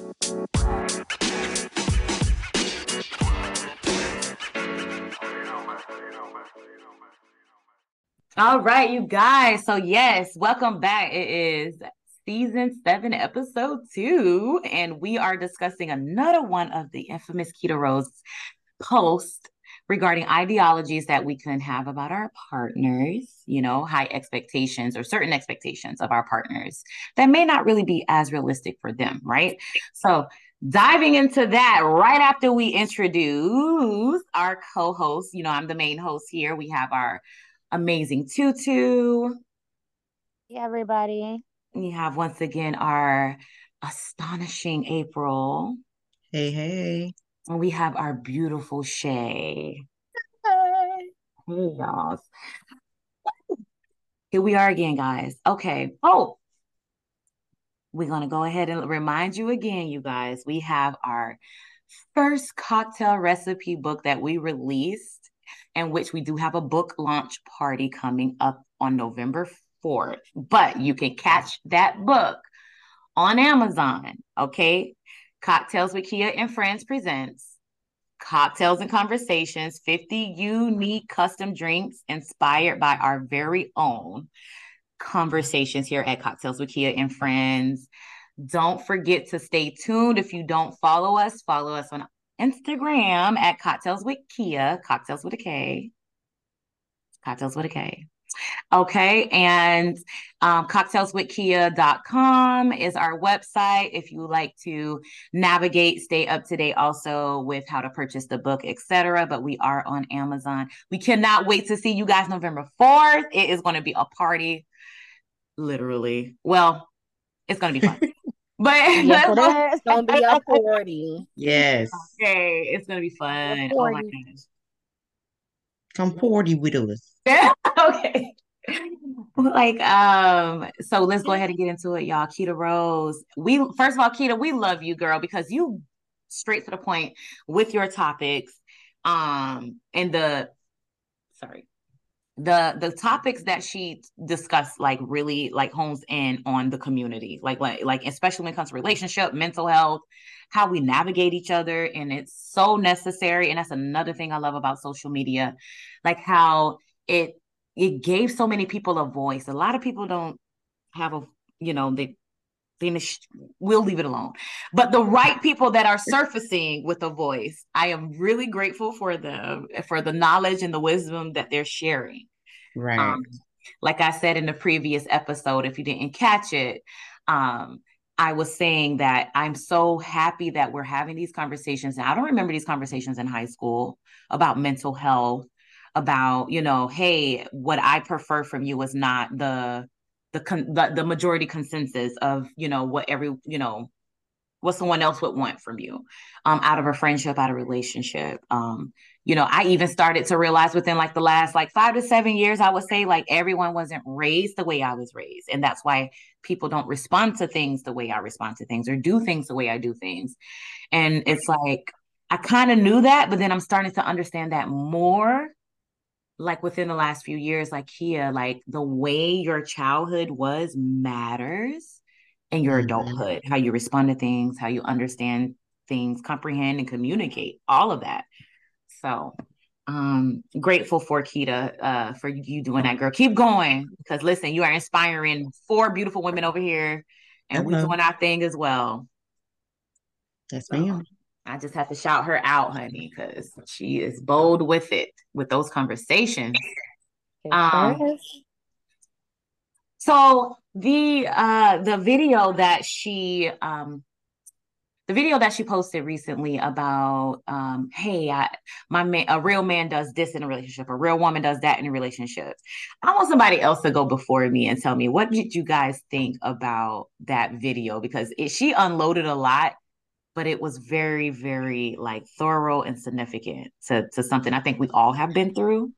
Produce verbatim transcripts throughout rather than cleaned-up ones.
All right, you guys. So, yes, welcome back. It is season seven, episode two, and we are discussing another one of the infamous Keto Rose posts regarding ideologies that we can have about our partners, you know, high expectations or certain expectations of our partners that may not really be as realistic for them, right? So, diving into that right after we introduce our co host, you know, I'm the main host here. We have our amazing Tutu. Hey, everybody. We have once again our astonishing April. Hey, hey. And we have our beautiful Shay. Hey. Hey, y'all. Here we are again, guys. Okay. Oh, we're going to go ahead and remind you again, you guys. We have our first cocktail recipe book that we released, in which we do have a book launch party coming up on November fourth. But you can catch that book on Amazon, okay? Cocktails with Kia and Friends presents Cocktails and Conversations, fifty unique custom drinks inspired by our very own conversations here at Cocktails with Kia and Friends. Don't forget to stay tuned. If you don't follow us, follow us on Instagram at Cocktails with Kia, Cocktails with a K. Cocktails with a K. Okay. And um, cocktails with kia dot com is our website. If you like to navigate, stay up to date also with how to purchase the book, et cetera. But we are on Amazon. We cannot wait to see you guys November fourth. It is going to be a party, literally. Well, it's going to be fun. But yes, it is. It's gonna be a forty. Yes. Okay, it's going to be fun. Oh my gosh. Come forty with us. Okay. Like, um, so let's go ahead and get into it, y'all. Keto Rose. We first of all, Keto, we love you, girl, because you straight to the point with your topics. Um, and the sorry, the the topics that she discussed, like really like hones in on the community, like like like especially when it comes to relationship, mental health, how we navigate each other, and it's so necessary. And that's another thing I love about social media, like how it it gave so many people a voice. A lot of people don't have a, you know, they finish. We'll leave it alone. But the right people that are surfacing with a voice, I am really grateful for the for the knowledge and the wisdom that they're sharing. Right. Um, like I said in the previous episode, if you didn't catch it, um, I was saying that I'm so happy that we're having these conversations. Now, I don't remember these conversations in high school about mental health, about, you know, hey, what I prefer from you is not the the con- the, the majority consensus of, you know, what every, you know, what someone else would want from you, um, out of a friendship, out of a relationship. Um, you know, I even started to realize within like the last like five to seven years, I would say like everyone wasn't raised the way I was raised. And that's why people don't respond to things the way I respond to things or do things the way I do things. And it's like, I kind of knew that, but then I'm starting to understand that more like within the last few years, like here, like the way your childhood was matters in your Mhm. adulthood, how you respond to things, how you understand things, comprehend and communicate, all of that. So um grateful for Kita, uh for you doing that, girl. Keep going, because listen, you are inspiring four beautiful women over here, and we Hello. doing our thing as well. Yes, So ma'am. I just have to shout her out, honey, because she is bold with it, with those conversations. It sure Um, is. so the uh the video that she um the video that she posted recently about um hey, I, my man, a real man does this in a relationship, a real woman does that in a relationship. I want somebody else to go before me and tell me, what did you guys think about that video, because it, she unloaded a lot, but it was very, very like thorough and significant to to something I think we all have been through.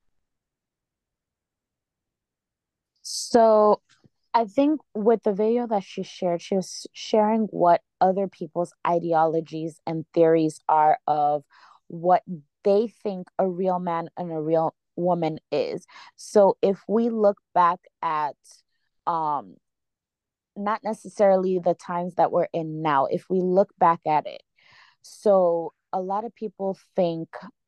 So I think with the video that she shared, she was sharing what other people's ideologies and theories are of what they think a real man and a real woman is. So if we look back at um not necessarily the times that we're in now, if we look back at it. So a lot of people think,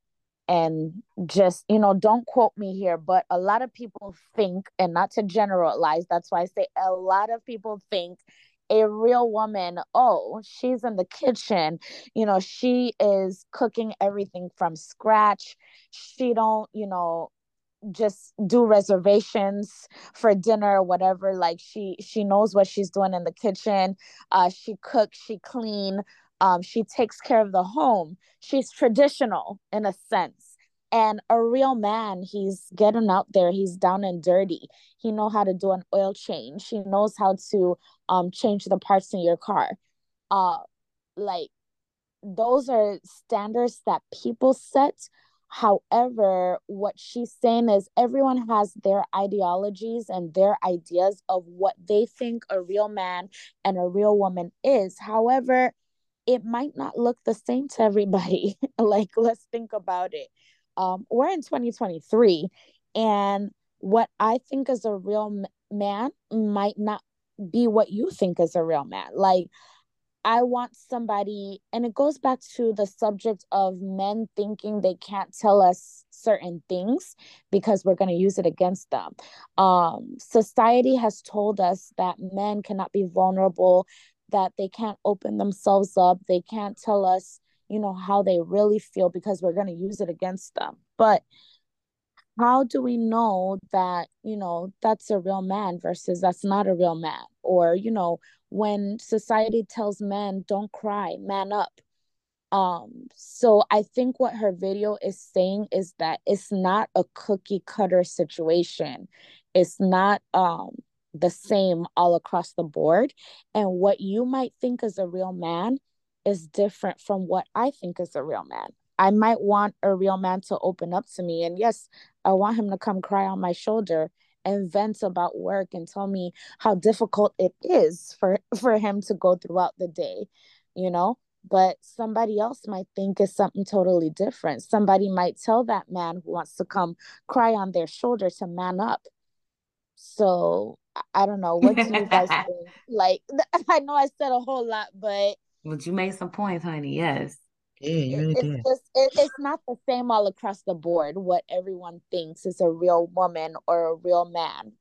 and just, you know, don't quote me here, but a lot of people think, and not to generalize, that's why I say a lot of people think a real woman, oh, she's in the kitchen, you know, she is cooking everything from scratch. She don't, you know, just do reservations for dinner or whatever. Like she she knows what she's doing in the kitchen. Uh she cooks, she clean, um she takes care of the home. She's traditional in a sense. And a real man, he's getting out there, he's down and dirty. He know how to do an oil change, he knows how to um change the parts in your car. uh like those are standards that people set. However, what she's saying is everyone has their ideologies and their ideas of what they think a real man and a real woman is. However, it might not look the same to everybody. Like, let's think about it. Um, we're in twenty twenty-three, and what I think is a real man might not be what you think is a real man. Like, I want somebody, and it goes back to the subject of men thinking they can't tell us certain things because we're going to use it against them. Um, society has told us that men cannot be vulnerable, that they can't open themselves up, they can't tell us, you know, how they really feel because we're going to use it against them. But how do we know that, you know, that's a real man versus that's not a real man? Or, you know, when society tells men, don't cry, man up. Um, so I think what her video is saying is that it's not a cookie cutter situation. It's not um the same all across the board. And what you might think is a real man is different from what I think is a real man. I might want a real man to open up to me. And yes, I want him to come cry on my shoulder and vent about work and tell me how difficult it is for, for him to go throughout the day, you know? But somebody else might think it's something totally different. Somebody might tell that man who wants to come cry on their shoulder to man up. So I don't know. What do you guys think? Like, I know I said a whole lot, but But you made some points, honey. Yes. Yeah, you it, really it's did. just it, it's not the same all across the board. What everyone thinks is a real woman or a real man.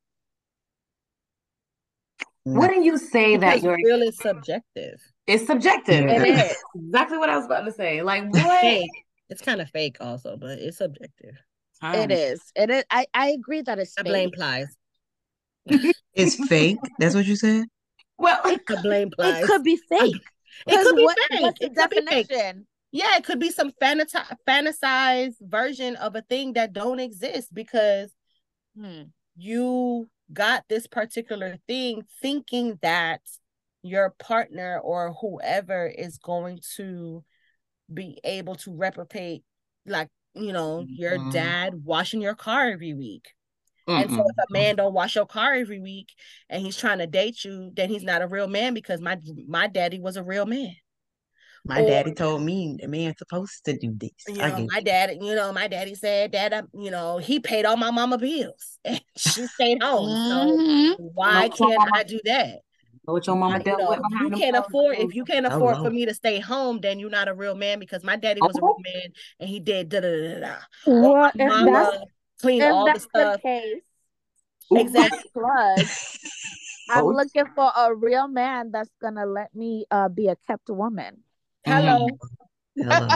Wouldn't you say that Because your real is subjective. it's subjective? Yeah. It is. Exactly what I was about to say. Like what? Fake. It's kind of fake also, but it's subjective. It is. It is. I, I agree that it's I blame fake. Plies. It's fake. That's what you said? Well, It I blame it Plies. could be fake. It Because could be what fake. what's the It could be fake. definition? Yeah, it could be some fantasy fantasized version of a thing that don't exist because Hmm. you got this particular thing thinking that your partner or whoever is going to be able to replicate, like, you know, your Mm-mm. dad washing your car every week. Mm-mm. And so if a man don't wash your car every week and he's trying to date you, then he's not a real man because my my daddy was a real man. My Or, daddy told me the man's supposed to do this. you I know, get my dad, you know, my daddy said that, uh, you know, he paid all my mama bills and she stayed home. So Mhm. why Know what your can't mama, I do that? know what your mama I, you dealt with know, you behind them can't closed afford, doors. if you can't Oh afford for Lord. me to stay home, then you're not a real man because my daddy was a real Oh, man and he did da da da da. Or Well, my if that's mama cleaned if all the that's the stuff. case, Exactly. plug, I'm oh. looking for a real man that's gonna let me uh be a kept woman. Hello. Hello.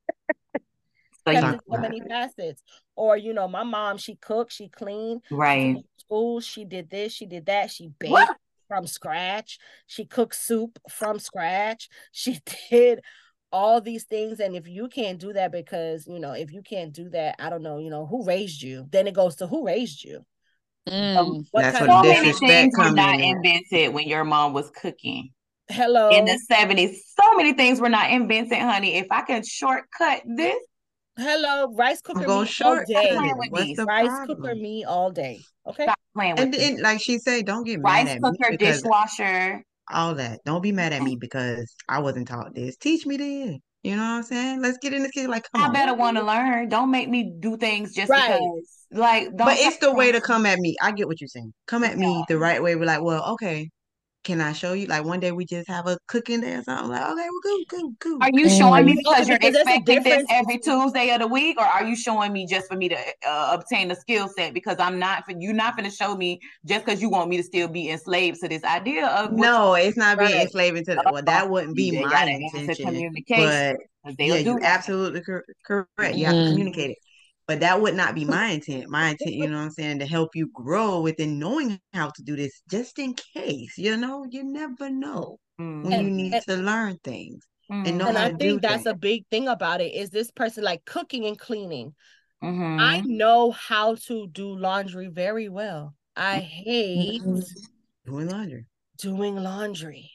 So Kept you in so many facets. Or, you know, my mom, she cooked, she cleaned, she right. took school, she did this, she did that, she baked What? from scratch, she cooked soup from scratch, she did all these things. And if you can't do that, because, you know, if you can't do that, I don't know, you know, who raised you? Then it goes to who raised you? Mm. What That's kind where of the So many man? disrespect things were come not in at. invented when your mom was cooking. In the Hello. seventies, so many things were not invented, honey. If I could shortcut this, Hello. Rice I'm cooker gonna me all stop shortcut day. playing it. with What's me. the Rice cooker problem? me all day. Okay. Stop playing with And me. then, like she say, don't get mad Rice at me cooker, because dishwasher. all that. Don't be mad at me because I wasn't taught this. Teach me this. You know what I'm saying? Let's get in this kid. Like, come I on. better want to learn. Don't make me do things just Right. because. Like, But don't tell it's the way me. to come at me. I get what you're saying. Come at Yeah. me the right way. We're like, well, okay. can I show you? Like one day we just have a cooking day or something. Like, okay, well, cool, cool, cool. Are you showing me Mm. because you're Because there's a expecting this difference every between- Tuesday of the week, or are you showing me just for me to uh, obtain a skill set? Because I'm not, you're not going to show me just because you want me to still be enslaved to this idea of what No, it's not being Right. enslaving to the, well, that wouldn't be you my gotta answer intention. communication. But 'cause yeah, they'll do you that. absolutely cor- correct. You have to Mm. communicate it. But that would not be my intent. My intent, you know what I'm saying, to help you grow within knowing how to do this, just in case, you know, you never know when Mhm. you need And- to learn things and know Mhm. And how I to do think that's things. a big thing about it is this person like cooking and cleaning. Mhm. I know how to do laundry very well. I hate Mhm. Doing laundry. doing laundry.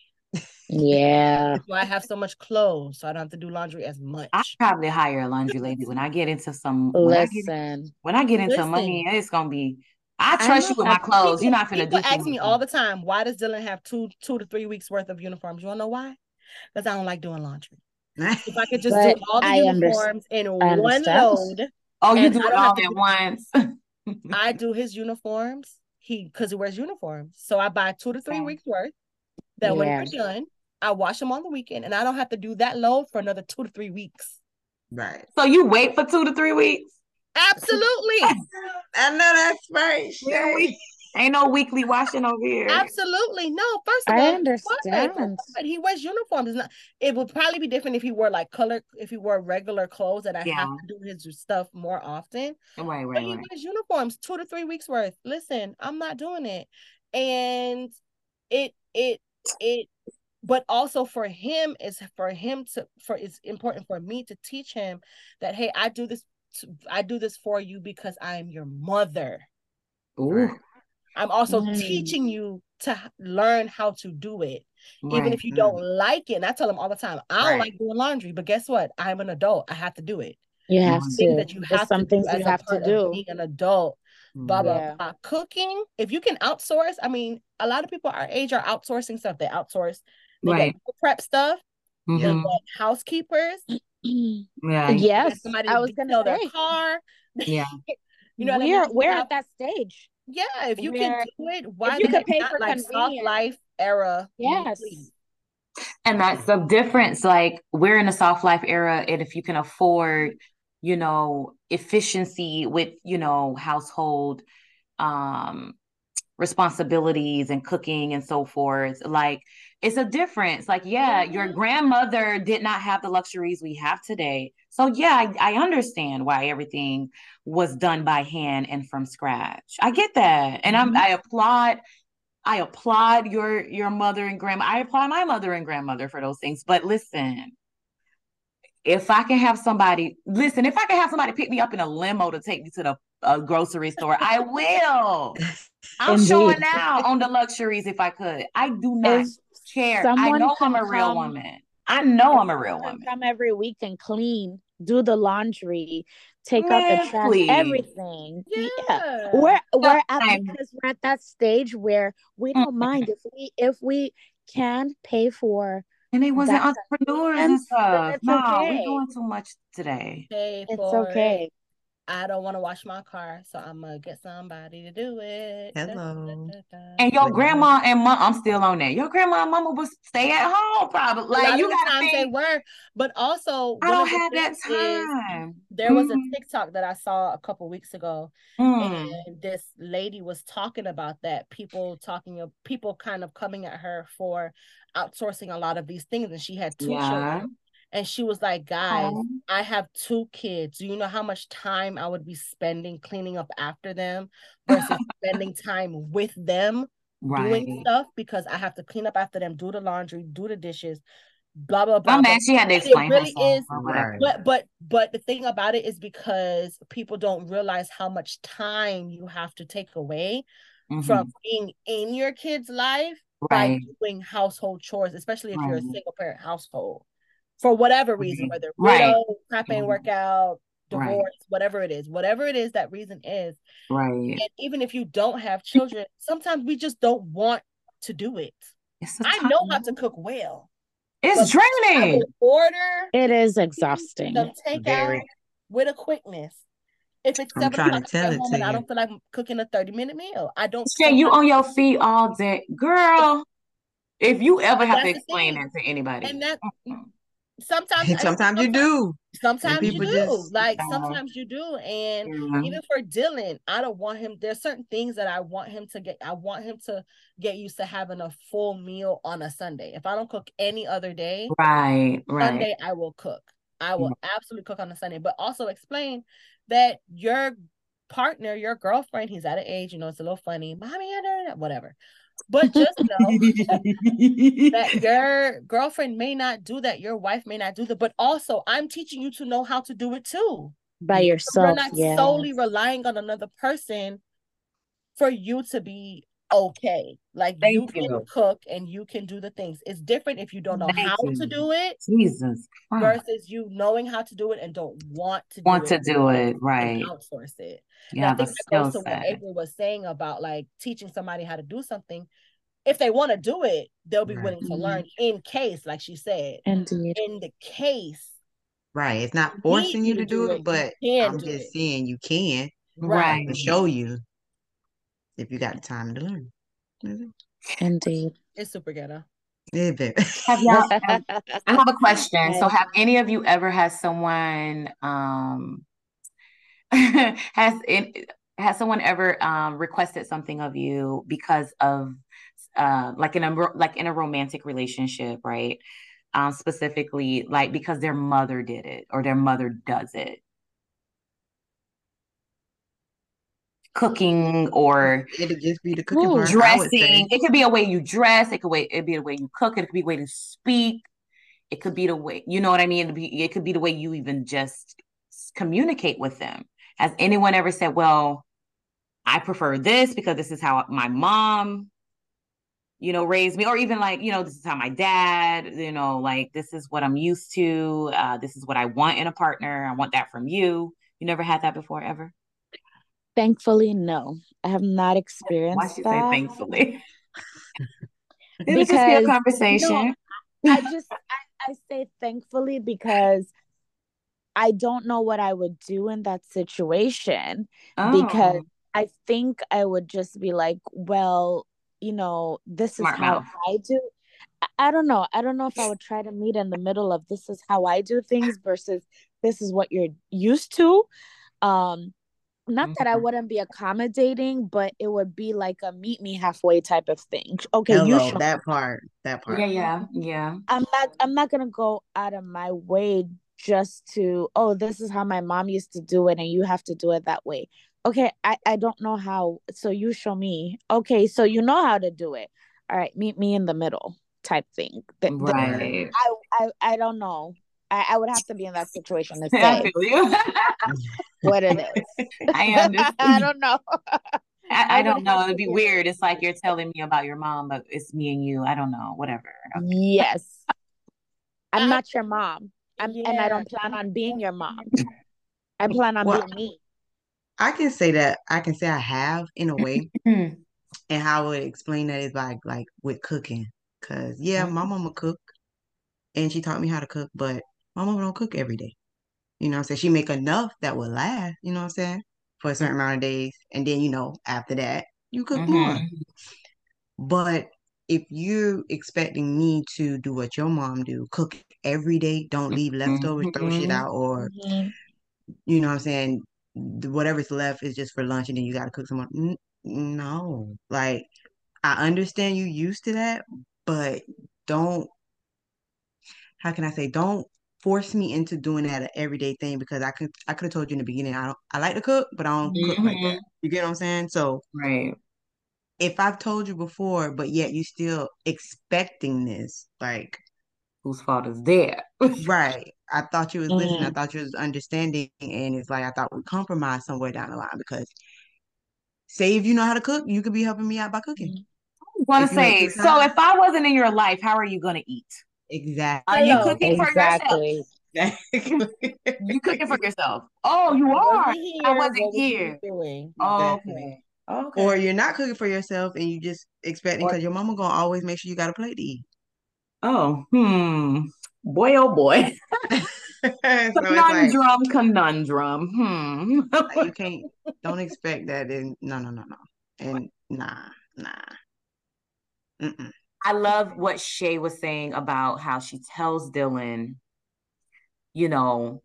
Yeah. That's why I have so much clothes, so I don't have to do laundry as much. I probably hire a laundry lady when I get into some. When I get, Listen, when I get into Listen. money, it's gonna be. I I trust know you with my that clothes. You're People, not gonna people do. ask too me much. all the time, why does Dylan have two two to three weeks worth of uniforms? You wanna know why? Because I don't like doing laundry. If I could just but do all the I uniforms in I one understand. load, Oh, you and do I it don't have all to at do- once. I do his uniforms. He because he wears uniforms, so I buy two to three Okay. weeks worth. That when Yeah. we're done, I wash them on the weekend, and I don't have to do that load for another two to three weeks. Right. So you wait for two to three weeks. Absolutely, I know that's right, Yeah, Shay. we ain't no weekly washing over here. absolutely. No, first of I all, for understand. what? For what? He wears uniforms. It's not. It would probably be different if he wore like color, if he wore regular clothes that I Yeah. have to do his stuff more often. Right, But right, he right. wears uniforms two to three weeks worth. Listen, I'm not doing it, and it it it. But also for him is for him to for it's important for me to teach him that hey, I do this I do this for you because I am your mother. Ooh. Right. I'm also Mm. teaching you to h- learn how to do it. Even Right. if you Mm. don't like it. And I tell him all the time, I don't Right. like doing laundry, but guess what? I'm an adult. I have to do it. You have Mhm. Things to. that you There's have to some do things as you a have to part of do. being an adult. Blah, blah, Yeah. blah. Cooking, if you can outsource, I mean, a lot of people our age are outsourcing stuff. They outsource, they Right. get meal prep stuff, they Mhm. get housekeepers, Yeah. they get Yes, somebody I to was gonna detail their say car. Yeah. You know what I we're mean? You we're have- at that stage. yeah, if you We're- can do it, why you the could heck pay not? for Like soft convenience. life era. Yes. please. And that's the difference. Like we're in a soft life era, and if you can afford, you know, efficiency with, you know, household um responsibilities and cooking and so forth, like it's a difference. Like, yeah, your Mhm. grandmother did not have the luxuries we have today. So yeah, I, I understand why everything was done by hand and from scratch. I get that. And I'm Mhm. I applaud I applaud your your mother and grandma. I applaud my mother and grandmother for those things. But listen, if I can have somebody listen, if I can have somebody pick me up in a limo to take me to the uh, grocery store, I will. I'm Indeed. showing out on the luxuries if I could. I do not If care. I someone know I'm can a real come, woman. I know if I'm a real someone can woman. come every week and clean, do the laundry, take out Man, the trash, please. everything. Yeah. Yeah. We're we're at Same. because we're at that stage where we don't mind if we if we can pay for And they wasn't that entrepreneurs and convenience, then stuff. it's No, okay. we're doing too much today. Pay It's for okay. it. I don't want to wash my car, so I'm gonna get somebody to do it. Da, da, Hello. da, da. And your But- grandma and mom, I'm still on that. Your grandma and mama would stay at home, probably. A Like lot you of the gotta times they think. were, but also I one don't of the have that things is time. there was a Mhm. TikTok that I saw a couple weeks ago, Mm. and this lady was talking about that. People talking of people kind of coming at her for outsourcing a lot of these things, and she had two Yeah. children. And she was like, guys, Oh. I have two kids. Do you know how much time I would be spending cleaning up after them versus spending time with them doing Right. stuff because I have to clean up after them, do the laundry, do the dishes, blah, blah, blah. I'm mad But she had to it explain really herself is. or whatever. Right. But but but the thing about it is because people don't realize how much time you have to take away from Mhm. being in your kid's life by Right. doing household chores, especially if you're a Right. single parent household. For whatever reason, Right. whether Right. widow, crap ain't Mhm. work out, Right. divorce, whatever it is, whatever it is that reason is. Right. And even if you don't have children, sometimes we just don't want to do it. It's a I time. know how to cook well. It's but I draining. will order It is some exhausting. takeout Very. with a quickness. If it's I'm seven trying to o'clock, I tell get it home to and I you. don't feel like cooking a thirty minute meal. I don't Shay, feel you like on your feet all day. Girl, If you ever And have to that's the explain thing. that to anybody. And that Mm-mm. sometimes, And I mean, sometimes you sometimes, do. And sometimes you people do. just, Like Yeah. sometimes you do. And Yeah. even for Dylan, I don't want him. There's certain things that I want him to get. I want him to get used to having a full meal on a Sunday. If I don't cook any other day, Right, right. Sunday I will cook. I will absolutely cook on a Sunday. But also explain that your partner, your girlfriend, he's at an age, you know, it's a little funny, mommy, whatever. But just know that your girlfriend may not do that, your wife may not do that, but also I'm teaching you to know how to do it too. By Yeah. So you're yourself, not yeah. solely relying on another person for you to be okay. Like you Thank can you. cook and you can do the things. It's different if you don't know Thank how to you. do it Jesus Christ. versus you knowing how to do it and don't want to do Want it to do it, and right. outsource it. You And I have a think that goes skill to what set. April was saying about like teaching somebody how to do something. If they want to do it, they'll be right. willing to Mhm. learn in case, like she said, Indeed. in the case Right. It's not you need forcing you you to to do do it, it, you but can I'm do just it. saying you can, Right. to Right. show you if you got the time to learn. Mhm. Indeed. It's super ghetto. Yeah, baby. Have y'all, have- I have a question. So I- have any of you ever had someone um has in has someone ever um requested something of you because of uh like in a ro- like in a romantic relationship, right? Um specifically like because their mother did it or their mother does it. Cooking or It'd just be the cooking Ooh. part, I would say. dressing. It could be a way you dress. It could way it be the way you cook. It could be a way to speak. It could be the way, you know what I mean? It, be, it could be the way you even just communicate with them. Has anyone ever said, well, I prefer this because this is how my mom, you know, raised me, or even like, you know, this is how my dad, you know, like this is what I'm used to. Uh, this is what I want in a partner. I want that from you. You never had that before, ever? Thankfully, no. I have not Why experienced she say that thankfully? It would just be a because no, conversation. I just I, I say thankfully because I don't know what I would do in that situation because Oh, I think I would just be like, well, you know, this is smart how mouth. I do. I, I don't know. I don't know if I would try to meet in the middle of this is how I do things versus this is what you're used to. Um, not that I Mhm. wouldn't be accommodating, but it would be like a meet me halfway type of thing. Okay, you Hello, show. that part, that part. Yeah, yeah, yeah. I'm not I'm not gonna go out of my way just to, oh, this is how my mom used to do it and you have to do it that way. Okay, I, I don't know how, so you show me. Okay, so you know how to do it. All right, meet me in the middle type thing. The, the, Right. Right. I, I I don't know. I, I would have to be in that situation to I say feel you. what it is. I I understand. don't know. I, I I would don't have know. It'd to be be in that weird. It's like you're situation. telling me about your mom, but it's me and you. I don't know. Whatever. Okay. Yes. I'm I, not your mom. I'm and I yeah. don't plan on being your mom. I plan on Well, being me. I can say that I can say I have in a way, Mhm. and how I would explain that is like like with cooking. Cause yeah, my mama cook and she taught me how to cook, but my mama don't cook every day. You know what I'm saying? She make enough that will last, you know what I'm saying? For a certain amount of days. And then, you know, after that, you cook more. Mhm. But if you're expecting me to do what your mom do, cook every day, don't leave leftovers, throw shit Mhm. out, or Mhm. you know what I'm saying, whatever's left is just for lunch and then you gotta cook some more. N- No. Like I understand you used to that, but don't, how can I say, don't force me into doing that an everyday thing because I could I could have told you in the beginning I don't I like to cook, but I don't cook like that. Mhm. You get what I'm saying? So Right. if I've told you before, but yet you still expecting this, like, Whose fault is that? right. I thought you was listening, I Mm. thought you was understanding, and it's like I thought we compromise somewhere down the line because say if you know how to cook, you could be helping me out by cooking. I want If to you ain't say, took so time, if I wasn't in your life, how are you going to eat? Are you exactly. Hello. cooking for yourself? Exactly. Exactly. You cooking for yourself? Oh, you I are. wasn't I here. wasn't What would you be here. doing? Exactly. Okay. Or Okay. you're not cooking for yourself and you just expecting Or because your mama gonna always make sure you got a plate to eat. oh, hmm. Boy, oh boy. So it's like Conundrum, conundrum. Hmm. you can't, don't expect that and no no no no. And nah, nah. Mm-mm. I love what Shay was saying about how she tells Dylan, you know,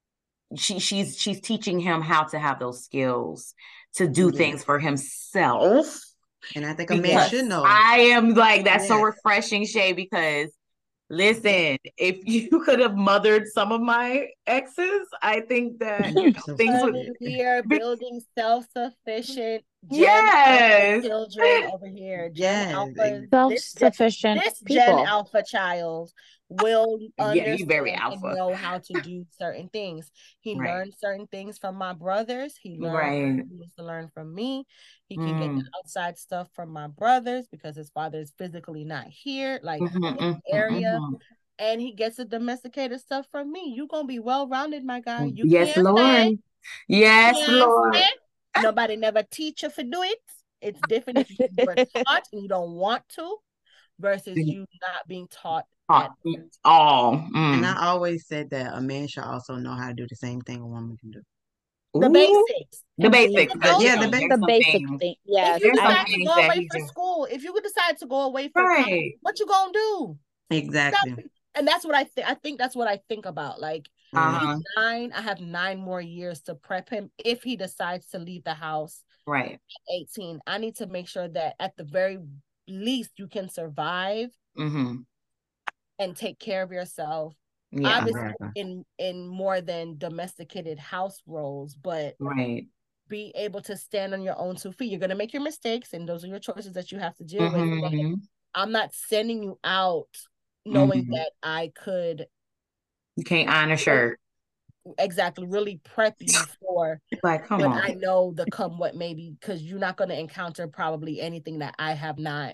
she she's she's teaching him how to have those skills to do Yeah. things for himself. And I think a man Because should know. I am like, that's so Yeah. refreshing, Shay, because listen, if you could have mothered some of my exes, I think that, you know, So things would. Honey, we are building self-sufficient Gen Yes. Alpha children over here. Gen Yes, Alpha, ex- this, gen- Self-sufficient this Gen people. Alpha child will Yeah, you very understand and alpha. know how to do certain things. He Right. learned certain things from my brothers. He learned Right. he needs to learn from me. He can get Mm. the outside stuff from my brothers because his father is physically not here, like Mhm, in the mhm, area. mhm. And he gets the domesticated stuff from me. You're gonna be well-rounded, my guy. You Yes, can't Lord. say, Yes, can't Lord. say. Nobody never teach you to do it. It's different if you were taught and you don't want to, versus you not being taught at Oh, all. and Mm. I always said that a man should also know how to do the same thing a woman can do. the Ooh, basics. the And basics, you but know, Yeah, you the know, basics. there's The some basic things. thing. if Yes, you There's some I decide to things go that away he for just school, if you decide to go away for college, right. what you gonna do? Exactly. That- and that's what I think. I think that's what I think about. Like, Yeah. he's Uh-huh. nine. I have nine more years to prep him if he decides to leave the house Right. at eighteen. I need to make sure that at the very least you can survive Mm-hmm. and take care of yourself. Yeah. Obviously, Exactly. in in more than domesticated house roles, but Right. be able to stand on your own two feet. You're gonna make your mistakes, and those are your choices that you have to deal with. But Mm-hmm. I'm not sending you out knowing Mhm. that I could You can't iron a shirt. exactly really prep you for Like, come when on. I know the come what maybe, because you're not going to encounter probably anything that I have not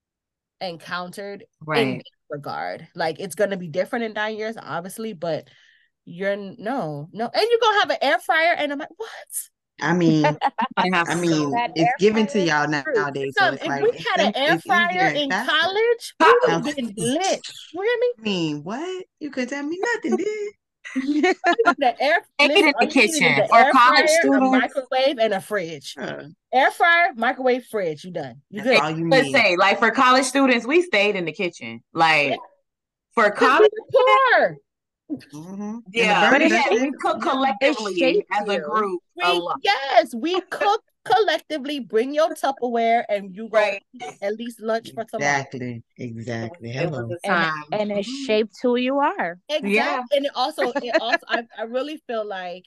encountered in Right. that regard. Like, it's going to be different in nine years, obviously, but you're no, no. And you're going to have an air fryer. And I'm like, what? I mean, I have I some. mean, that it's air given to fryer y'all is true. nowadays, so Some, it's if like we it's had an sim- air it's fryer easier and in faster. college, we would have Now, been lit. You hear me? I mean, what? You couldn't tell me nothing, did? The air Take it listen, in all the you needed is kitchen an for air college fryer, a students. microwave, and a fridge. Uh, Air fryer, microwave, fridge. You done. You that's good. all you Let's need. say, like for college students, we stayed in the kitchen. Like for Because college we were poor. Mm-hmm. And the yeah, But burner, it we, that's had, shaped we it. cook Yeah. it collectively shaped as a you. group a We lot. yes, we cook collectively. Bring your Tupperware, and you go Right. eat at least lunch for tomorrow. Exactly. Exactly. It was Hello. a And time. and it Mhm. shaped who you are. Exactly. Yeah. And it also, it also, I, I really feel like,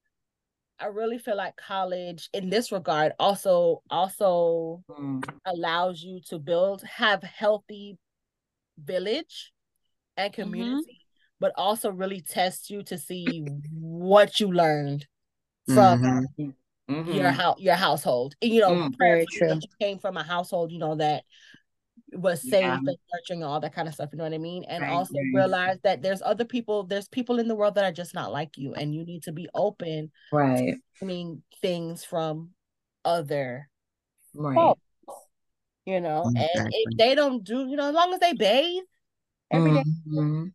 I really feel like college in this regard also also Mm. allows you to build, have healthy village and community, but also really tests you to see what you learned from Mm-hmm. Mhm. your house, your household. And, you know, Mm. Very prayerfully true. that you came from a household, you know, that was safe Yeah. and nurturing and all that kind of stuff. You know what I mean? And Right, also right. realize that there's other people, there's people in the world that are just not like you, and you need to be open. Right. I mean, things from other Right. folks, you know, and Exactly. if they don't do, you know, as long as they bathe every day, Mhm.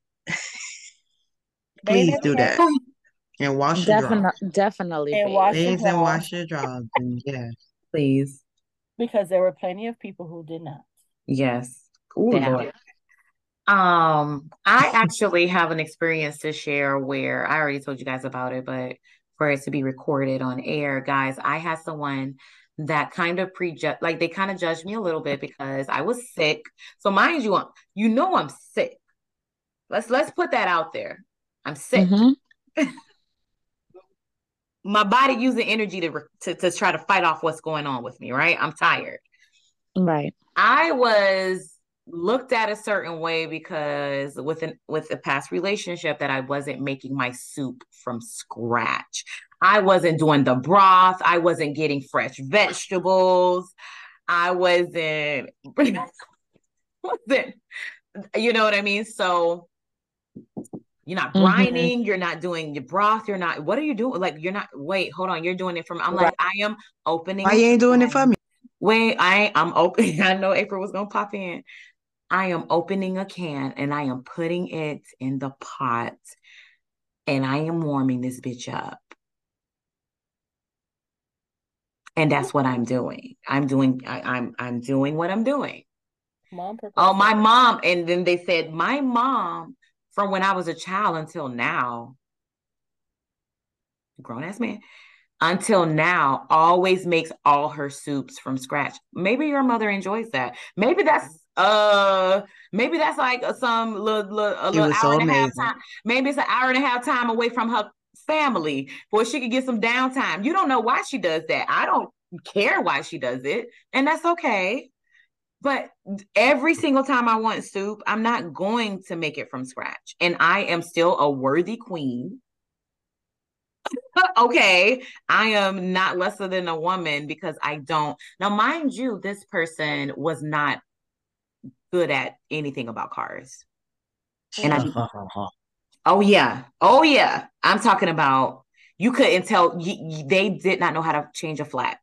bathe Please every do day, that. And wash your drawers. Definitely, definitely and bathe. wash your Bathe and drawers, wash your drawers. And yeah. Please. because there were plenty of people who did not. Yes. Oh Yeah. Lord. Um, I actually have an experience to share where I already told you guys about it, but for it to be recorded on air, guys, I had someone that kind of prejudge, like they kind of judged me a little bit because I was sick. So mind you, you know I'm sick. Let's let's put that out there. I'm sick. Mm-hmm. My body using energy to, to to try to fight off what's going on with me, right? I'm tired. Right. I was looked at a certain way because with an with a past relationship that I wasn't making my soup from scratch. I wasn't doing the broth. I wasn't getting fresh vegetables. I wasn't wasn't, you know what I mean? So you're not Mm-hmm. brining, you're not doing your broth, you're not, what are you doing? Like, you're not, wait, hold on, you're doing it from, I'm like, I am opening. Why you ain't doing it for me? Wait, I, I'm open. I know April was going to pop in. I am opening a can and I am putting it in the pot and I am warming this bitch up. And that's what I'm doing. I'm doing, I, I'm, I'm doing what I'm doing. Mom Oh, my procrastinates. mom. And then they said, my mom, from when I was a child until now, grown ass man, until now, always makes all her soups from scratch. Maybe your mother enjoys that. Maybe that's uh maybe that's like a, some little, little a She little was hour so and a half amazing. time. Maybe it's an hour and a half time away from her family where she could get some downtime. You don't know why she does that. I don't care why she does it, and that's okay. But every single time I want soup, I'm not going to make it from scratch. And I am still a worthy queen. Okay, I am not lesser than a woman because I don't. Now, mind you, this person was not good at anything about cars. And I, oh yeah, oh yeah, I'm talking about you couldn't tell y- y- they did not know how to change a flat.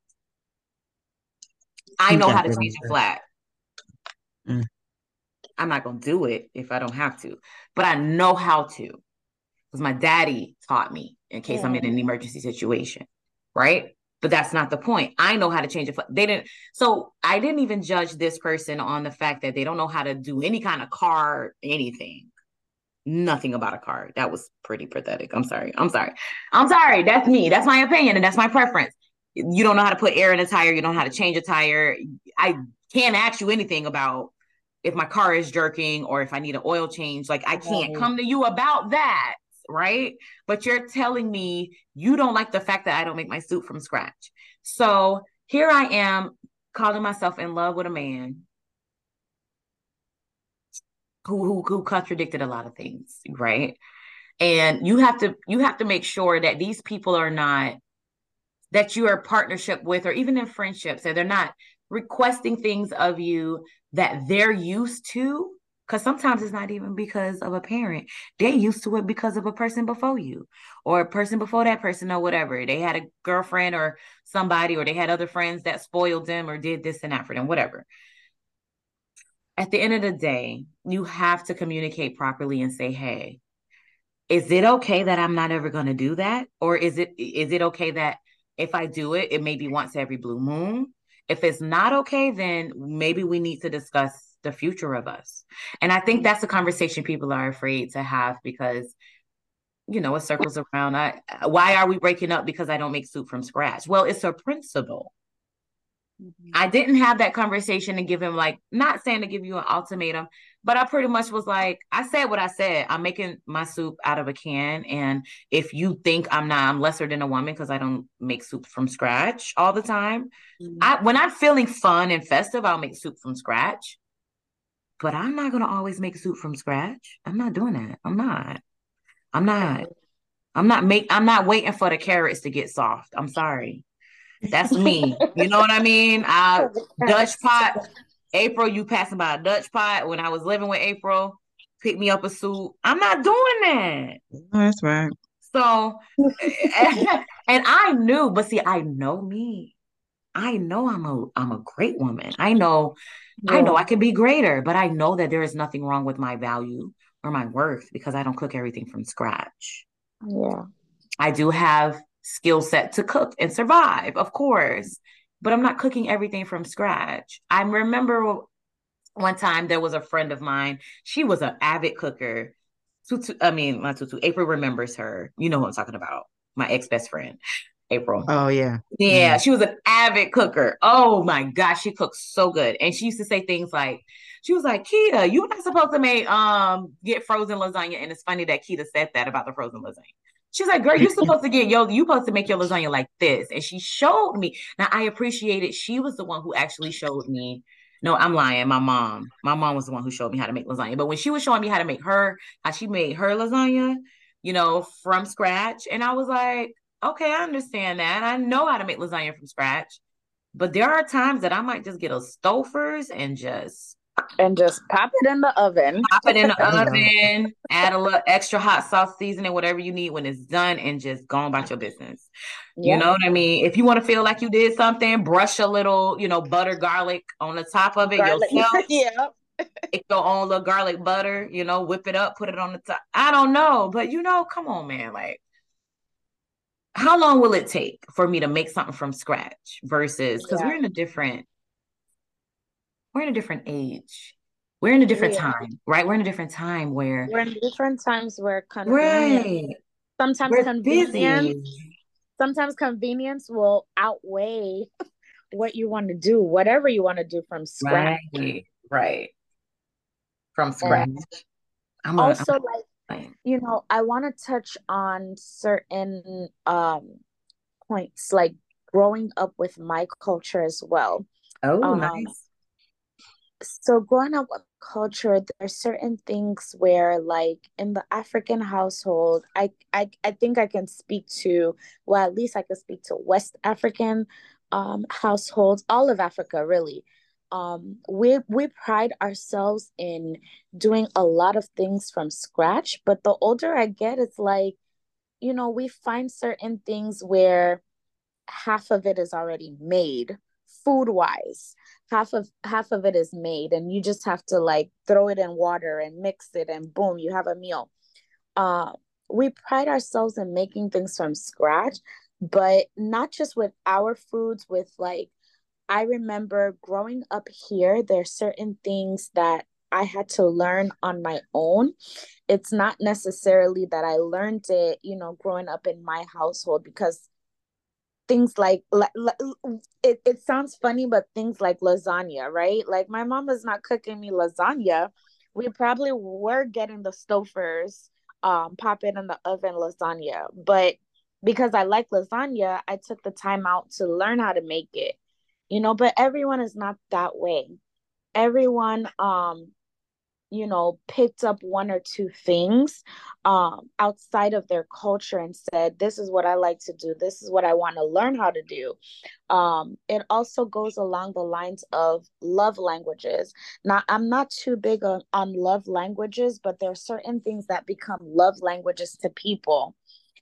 I know how to change a flat. Mm. I'm not gonna do it if I don't have to, but I know how to because my daddy taught me in case I'm in an emergency situation, right? But that's not the point. I know how to change a flat. They didn't, so I didn't even judge this person on the fact that they don't know how to do any kind of car, anything. Nothing about a car. That was pretty pathetic. I'm sorry. I'm sorry. I'm sorry. That's me. That's my opinion and that's my preference. You don't know how to put air in a tire. You don't know how to change a tire. I can't ask you anything about if my car is jerking or if I need an oil change. Like I can't come to you about that, right? But you're telling me you don't like the fact that I don't make my soup from scratch. So here I am calling myself in love with a man who who who contradicted a lot of things, right? And you have to you have to make sure that these people are not that you are partnership with or even in friendships that they're not requesting things of you that they're used to, because sometimes it's not even because of a parent. They're used to it because of a person before you or a person before that person or whatever. They had a girlfriend or somebody, or they had other friends that spoiled them or did this and that for them, whatever. At the end of the day, you have to communicate properly and say, hey, is it okay that I'm not ever going to do that? Or is it is it okay that if I do it, it may be once every blue moon? If it's not okay, then maybe we need to discuss the future of us. And I think that's a conversation people are afraid to have because, you know, it circles around. I, why are we breaking up because I don't make soup from scratch? Well, it's a principle. Mm-hmm. I didn't have that conversation and give him like, not saying to give you an ultimatum, but I pretty much was like, I said what I said. I'm making my soup out of a can. And if you think I'm not, I'm lesser than a woman because I don't make soup from scratch all the time. Mm-hmm. I, when I'm feeling fun and festive, I'll make soup from scratch. But I'm not going to always make soup from scratch. I'm not doing that. I'm not. I'm not. I'm not make. I'm not waiting for the carrots to get soft. I'm sorry. That's me. You know what I mean? I Dutch pot. April, you passing by a Dutch pot when I was living with April. Pick me up a soup. I'm not doing that. That's right. So, and I knew, but see, I know me. I know I'm a I'm a great woman. I know, yeah. I know I can be greater, but I know that there is nothing wrong with my value or my worth because I don't cook everything from scratch. Yeah. I do have skill set to cook and survive, of course, but I'm not cooking everything from scratch. I remember one time there was a friend of mine. She was an avid cooker. Tutu, I mean, not Tutu. April remembers her. You know who I'm talking about. My ex-best friend, April. Oh, yeah. Yeah, mm. She was an avid cooker. Oh, my gosh. She cooks so good. And she used to say things like, she was like, Keita, you're not supposed to make, um, get frozen lasagna. And it's funny that Keita said that about the frozen lasagna. She's like, girl, you're supposed to get, yo, you're supposed to make your lasagna like this. And she showed me. Now, I appreciate it. She was the one who actually showed me. No, I'm lying. My mom. My mom was the one who showed me how to make lasagna. But when she was showing me how to make her, how she made her lasagna, you know, from scratch. And I was like, okay, I understand that. I know how to make lasagna from scratch. But there are times that I might just get a Stouffer's and just and just pop it in the oven. Pop it in the oven, add a little extra hot sauce seasoning, whatever you need when it's done, and just go on about your business. Yep. You know what I mean? If you want to feel like you did something, brush a little, you know, butter, garlic on the top of it garlic. yourself. Yeah. It's your own little garlic butter, you know, whip it up, put it on the top. I don't know, but you know, come on, man. Like, how long will it take for me to make something from scratch versus because yeah. we're in a different, we're in a different age. We're in a different We are. time, right? We're in a different time where, We're in different times where convenience, right, sometimes we're convenience, busy. sometimes convenience will outweigh what you want to do, whatever you want to do from scratch. Right, right. From scratch. And I'm a, also, like, I'm you know, I want to touch on certain um points, like growing up with my culture as well. oh, Um, nice. so growing up with culture, there are certain things where, like in the African household, I I I think I can speak to, well, at least I can speak to West African um households, all of Africa really. Um, we we pride ourselves in doing a lot of things from scratch, but the older I get, it's like, you know, we find certain things where half of it is already made food wise, half of half of it is made and you just have to like throw it in water and mix it and boom, you have a meal. uh we pride ourselves in making things from scratch, but not just with our foods. With like, I remember growing up here, there's certain things that I had to learn on my own. It's not necessarily that I learned it, you know, growing up in my household, because things like, like it, it sounds funny, but things like lasagna, right? Like my mom is not cooking me lasagna. We probably were getting the Stouffer's, um, pop it in the oven lasagna. But because I like lasagna, I took the time out to learn how to make it. You know, but everyone is not that way. Everyone um you know, picked up one or two things um, outside of their culture and said, this is what I like to do. This is what I want to learn how to do. Um, it also goes along the lines of love languages. Now, I'm not too big on, on love languages, but there are certain things that become love languages to people.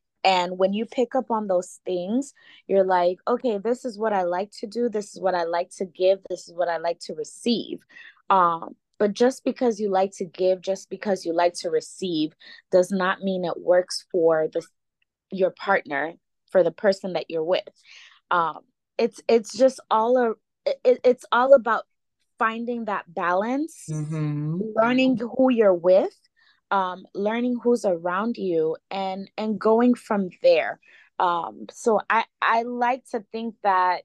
And when you pick up on those things, you're like, okay, this is what I like to do. This is what I like to give. This is what I like to receive. Um, but just because you like to give, just because you like to receive, does not mean it works for the your partner, for the person that you're with. Um, it's it's just all a it, it's all about finding that balance, Mm-hmm. learning who you're with, um, learning who's around you, and and going from there. Um, so I I like to think that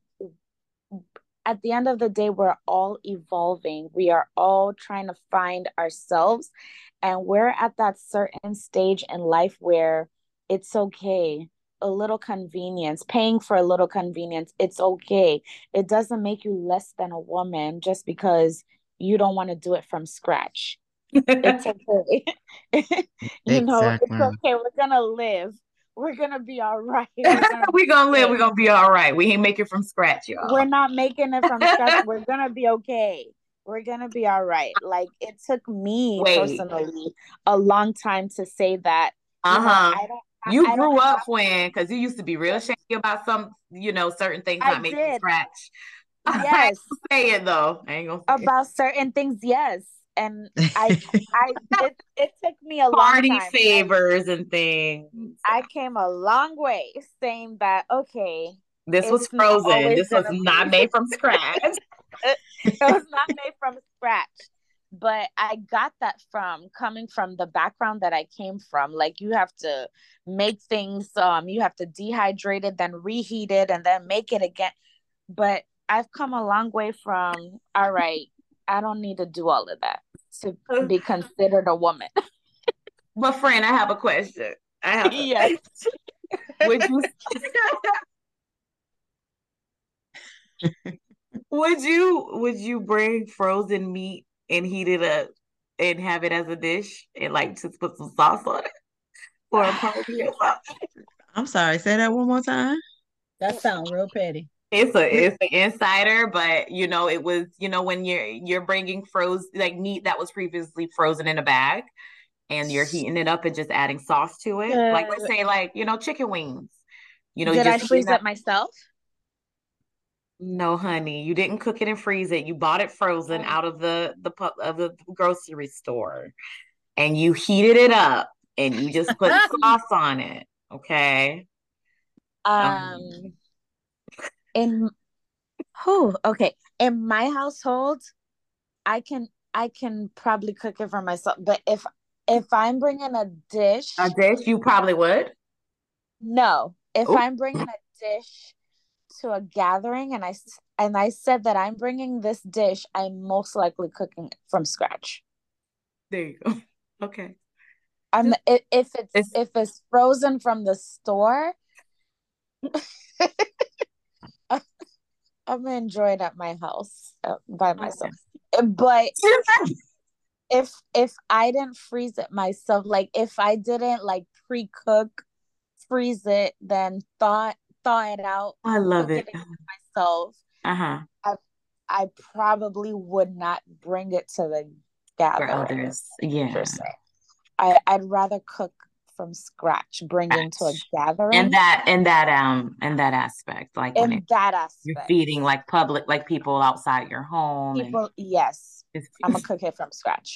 at the end of the day, we're all evolving. We are all trying to find ourselves, and we're at that certain stage in life where it's okay. A little convenience, paying for a little convenience, it's okay. It doesn't make you less than a woman just because you don't want to do it from scratch. It's okay. You know, it's Exactly. okay. We're gonna live. We're gonna be all right. We're gonna be We gonna live. okay. We're gonna be all right. We ain't make it from scratch, We're y'all. not making it from scratch. We're gonna be okay. We're gonna be all right. Like, it took me Wait. personally a long time to say that, you know, Uh-huh. I don't I, You I don't grew up have when, because you used to be real to. shaky about some, you know, certain things I not made from did. scratch. I ain't Yes. gonna say it though. I ain't gonna say it. About certain things, yes. And I I it it took me a long Party time. I favors and things. I came a long way saying that, okay, This was it's not frozen. always This was gonna not be made from scratch. it was not made from scratch. But I got that from coming from the background that I came from. Like, you have to make things, um, you have to dehydrate it, then reheat it, and then make it again. But I've come a long way from, all right, I don't need to do all of that to be considered a woman. But friend, I have a question. I have a Yes. would you would you would you bring frozen meat and heat it up and have it as a dish and like just put some sauce on it for a party or something? I'm sorry, say that one more time. That sounds real petty. It's a it's an insider, but you know it was you know when you're you're bringing frozen like meat that was previously frozen in a bag and you're heating it up and just adding sauce to it. Like let's Uh, say like you know chicken wings. You know you did I just heat it freeze up. it myself? No, honey, you didn't cook it and freeze it. You bought it frozen Um, out of the the pu- of the grocery store, and you heated it up, and you just put sauce on it. Okay. Um, um in who okay. In my household, I can I can probably cook it for myself. But if if I'm bringing a dish, A dish, you probably would. no. If Ooh. I'm bringing a dish to a gathering and I and I said that I'm bringing this dish, I'm most likely cooking it from scratch. There you go. Okay. I'm if it's, It's if it's frozen from the store, I'm gonna enjoy it at my house uh, by myself. okay. But if if I didn't freeze it myself, like if I didn't like pre-cook, freeze it, then thaw thaw it out, I love cook it. it myself, Uh-huh. I I probably would not bring it to the For gathering others. Yeah. per se. I I'd rather cook from scratch, bringing to a gathering. And that and that um and that aspect, like when in it, that you're aspect, feeding like public, like people outside your home, and people, yes, it's I'm gonna cook it from scratch.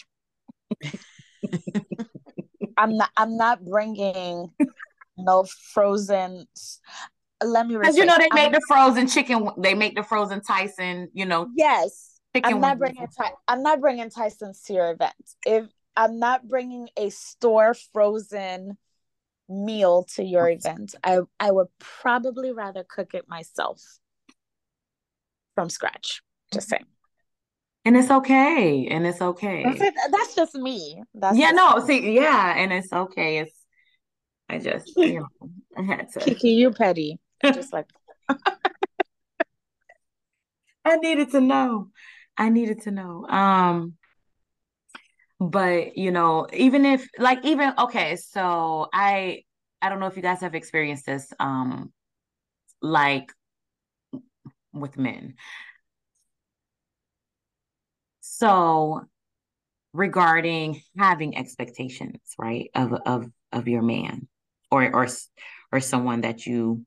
I'm not. I'm not bringing no frozen. Let me because you rephrase. know they make I'm, the frozen chicken, they make the frozen Tyson, you know, yes, chicken I'm not wings. bringing. Ty- I'm not bringing Tyson's to your event. If I'm not bringing a store frozen meal to your event, I I would probably rather cook it myself from scratch. Just saying. And it's okay. And it's okay. That's it. That's just me. That's yeah, just no, me. see, yeah, and it's okay. It's I just, you know, I had to. Kiki, you petty. Just like I needed to know. I needed to know. Um, but you know, even if like even okay, so I I don't know if you guys have experienced this, um, like with men. So regarding having expectations, right, of of of your man or or or someone that you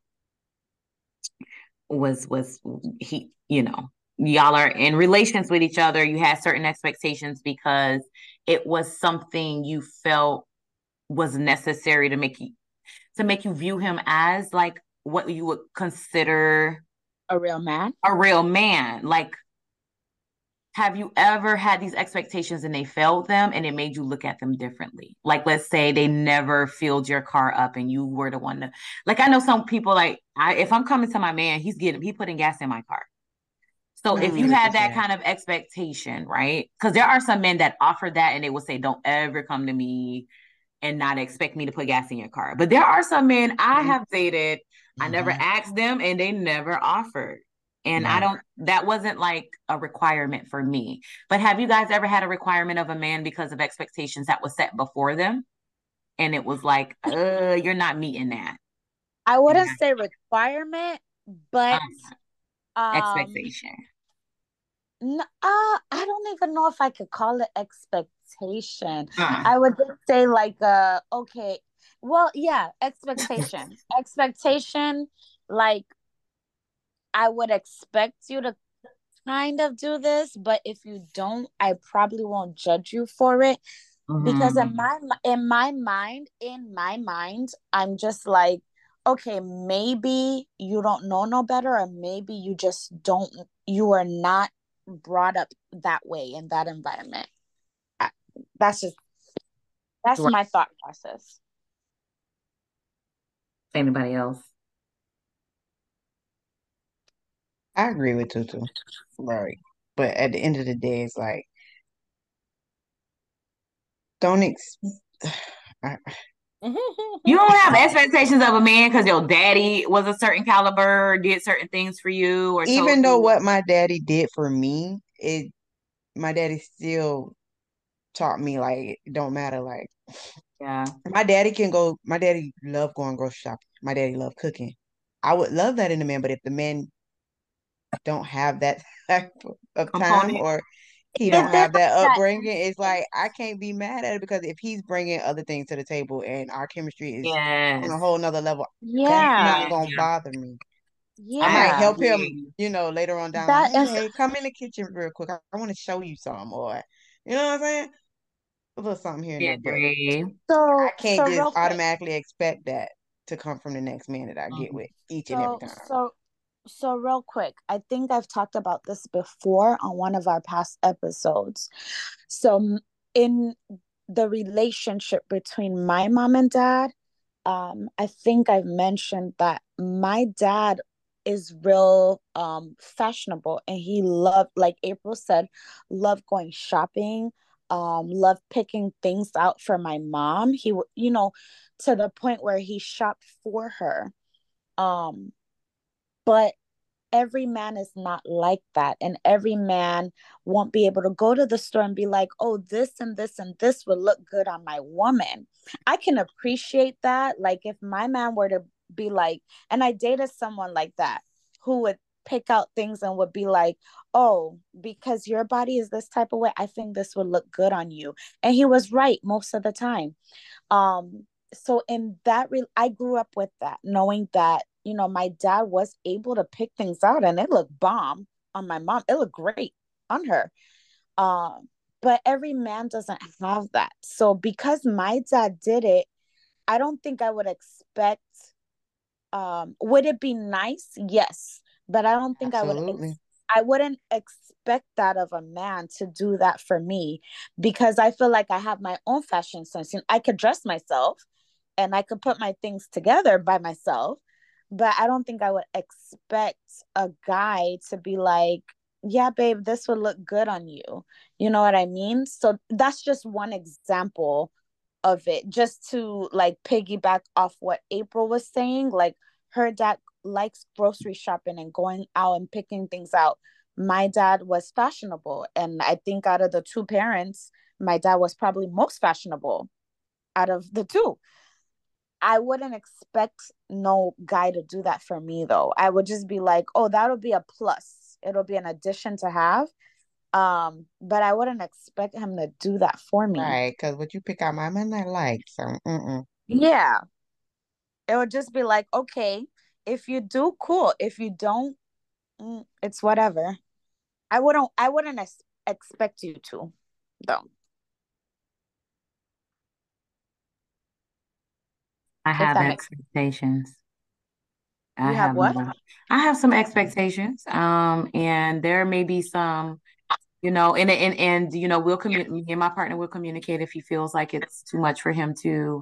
was was he, you know, y'all are in relations with each other, you had certain expectations because it was something you felt was necessary to make you to make you view him as like what you would consider a real man. a real man. Like, have you ever had these expectations and they failed them and it made you look at them differently? Like, let's say they never filled your car up and you were the one to, like, I know some people, like, I, if I'm coming to my man, he's getting, he putting gas in my car. So if you had that kind of expectation, right? Because there are some men that offer that and they will say, don't ever come to me and not expect me to put gas in your car. But there are some men I have dated, I Mm-hmm. never asked them and they never offered. And I Right. don't, that wasn't like a requirement for me. But have you guys ever had a requirement of a man because of expectations that was set before them? And it was like, uh, you're not meeting that. I wouldn't say requirement, but Um, um, expectation. n- uh, I don't even know if I could call it expectation. Uh, I would just say like uh okay, well, yeah, expectation. Expectation, like I would expect you to kind of do this, but if you don't, I probably won't judge you for it because in mhm. my in my mind, in my mind, I'm just like, okay, maybe you don't know no better, or maybe you just don't, you are not brought up that way in that environment. I- That's just that's Right. my thought process. Anybody else? I agree with Tutu. Right. But at the end of the day, it's like, don't ex I, You don't have expectations of a man because your daddy was a certain caliber, did certain things for you, or told even though you. what my daddy did for me, it my daddy still taught me like it don't matter. Like Yeah. my daddy can go, my daddy love going grocery shopping. My daddy love cooking. I would love that in a man, but if the man don't have that type of time Component. or he If don't they have have that that upbringing, it's like instinct, I can't be mad at it because if he's bringing other things to the table and our chemistry is on Yes. a whole nother level, that's yeah, not gonna Yeah. bother me. I might yeah, help him, agree. you know, later on down, like, that hey, is babe, come in the kitchen real quick. I, I want to show you some, or you know what I'm saying? A little something here and I there, but agree. I so can't so just real quick. automatically expect that to come from the next man that I get Mhm. with each and every So time. so So real quick, I think I've talked about this before on one of our past episodes. So in the relationship between my mom and dad, um, I think I've mentioned that my dad is real um fashionable, and he loved, like April said, loved going shopping, um, loved picking things out for my mom. He, you know, to the point where he shopped for her. Um, but every man is not like that, and every man won't be able to go to the store and be like, oh, this and this and this would look good on my woman. I can appreciate that, like if my man were to be like, and I dated someone like that, who would pick out things and would be like, oh, because your body is this type of way, I think this would look good on you. And he was right most of the time. um so in that re- I grew up with that, knowing that, you know, my dad was able to pick things out and it looked bomb on my mom, it looked great on her. um but every man doesn't have that. So because my dad did it, I don't think I would expect, um would it be nice? Yes, but I don't think I would Absolutely. ex- I wouldn't expect that of a man to do that for me, because I feel like I have my own fashion sense and I could dress myself and I could put my things together by myself. But I don't think I would expect a guy to be like, yeah, babe, this would look good on you. You know what I mean? So that's just one example of it, just to like piggyback off what April was saying. Like, her dad likes grocery shopping and going out and picking things out. My dad was fashionable, and I think out of the two parents, my dad was probably most fashionable out of the two. I wouldn't expect no guy to do that for me though. I would just be like, oh, that'll be a plus. It'll be an addition to have. Um, but I wouldn't expect him to do that for me. Right, because what you pick out my man I like, so mm-mm. Yeah. It would just be like, okay, if you do, cool. If you don't, mm, it's whatever. I wouldn't I wouldn't ex- expect you to, though. I If have that makes expectations. I You have have what? uh, I have some expectations. Um, and there may be some, you know, and and and you know, we'll communicate. Me and my partner will communicate if he feels like it's too much for him to,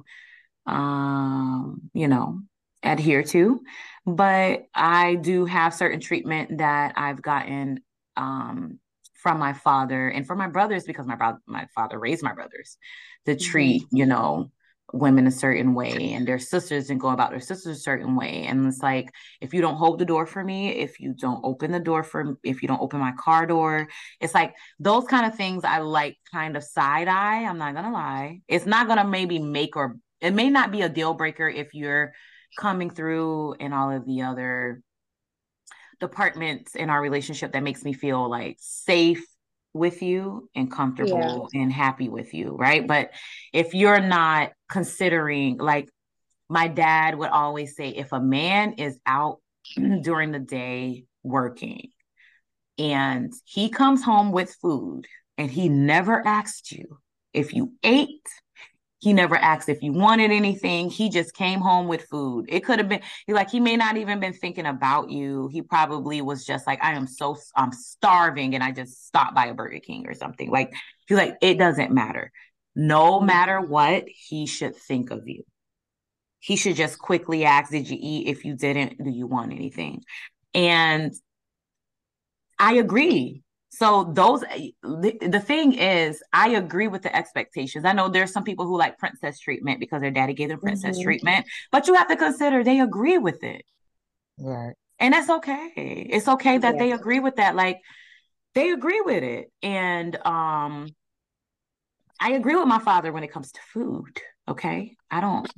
um, you know, adhere to. But I do have certain treatment that I've gotten, um, from my father and from my brothers, because my brother, my father raised my brothers to Mm-hmm. treat, you know, women a certain way, and their sisters, and go about their sisters a certain way. And it's like, if you don't hold the door for me, if you don't open the door for, if you don't open my car door, it's like those kind of things I like kind of side eye. I'm not gonna lie. It's not gonna maybe make or it may not be a deal breaker if you're coming through in all of the other departments in our relationship that makes me feel like safe with you and Yeah. comfortable and happy with you, right? But if you're not considering, like my dad would always say, if a man is out during the day working and he comes home with food and he never asked you if you ate, he never asked if you wanted anything. He just came home with food. It could have been, he like, he may not even been thinking about you. He probably was just like, I am so, I'm starving and I just stopped by a Burger King or something. Like, he's like, it doesn't matter. No matter what, he should think of you. He should just quickly ask, did you eat? If you didn't, do you want anything? And I agree. So those the, the thing is, I agree with the expectations. I know there's some people who like princess treatment because their daddy gave them princess Mm-hmm. treatment, but you have to consider they agree with it. Right. And that's okay. It's okay that Yeah. they agree with that. Like they agree with it. And um I agree with my father when it comes to food. Okay. I don't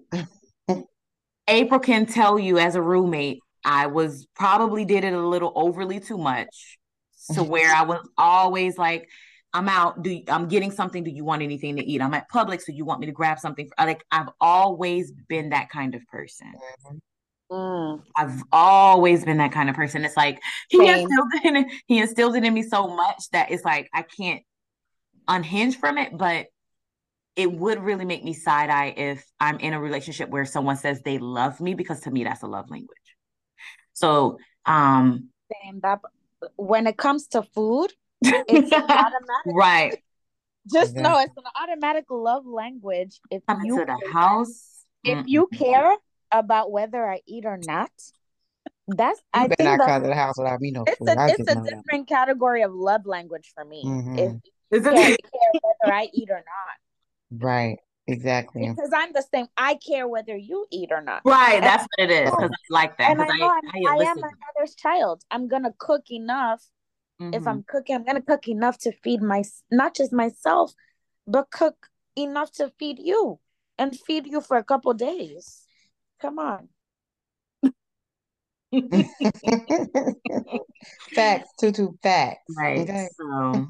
April can tell you as a roommate, I was probably did it a little overly too much to where I was always like, I'm out. Do you, I'm getting something. Do you want anything to eat? I'm at Publix. So you want me to grab something? For, like I've always been that kind of person. Mm. I've always been that kind of person. It's like he Same. instilled it in, he instilled it in me so much that it's like I can't unhinge from it. But it would really make me side eye if I'm in a relationship where someone says they love me, because to me that's a love language. So, um, Same that when it comes to food, it's automatic. right. Just know Exactly. it's an automatic love language. If Coming you to the house. if Mm-mm. you care about whether I eat or not, that's You I better think not that's come to the house without me no it's food. a I it's just a know that. different category of love language for me. If Mm-hmm. you Is care, it? care whether I eat or not. Right. Exactly. Because I'm the same. I care whether you eat or not. Right, And that's what it is. Because Right. I like that. and Because I know I, I'm I I am listen. my mother's child. I'm gonna cook enough. If Mm-hmm. I'm cooking, I'm gonna cook enough to feed my not just myself, but cook enough to feed you and feed you for a couple days. Come on. Facts, tutu facts. Right. Okay. So,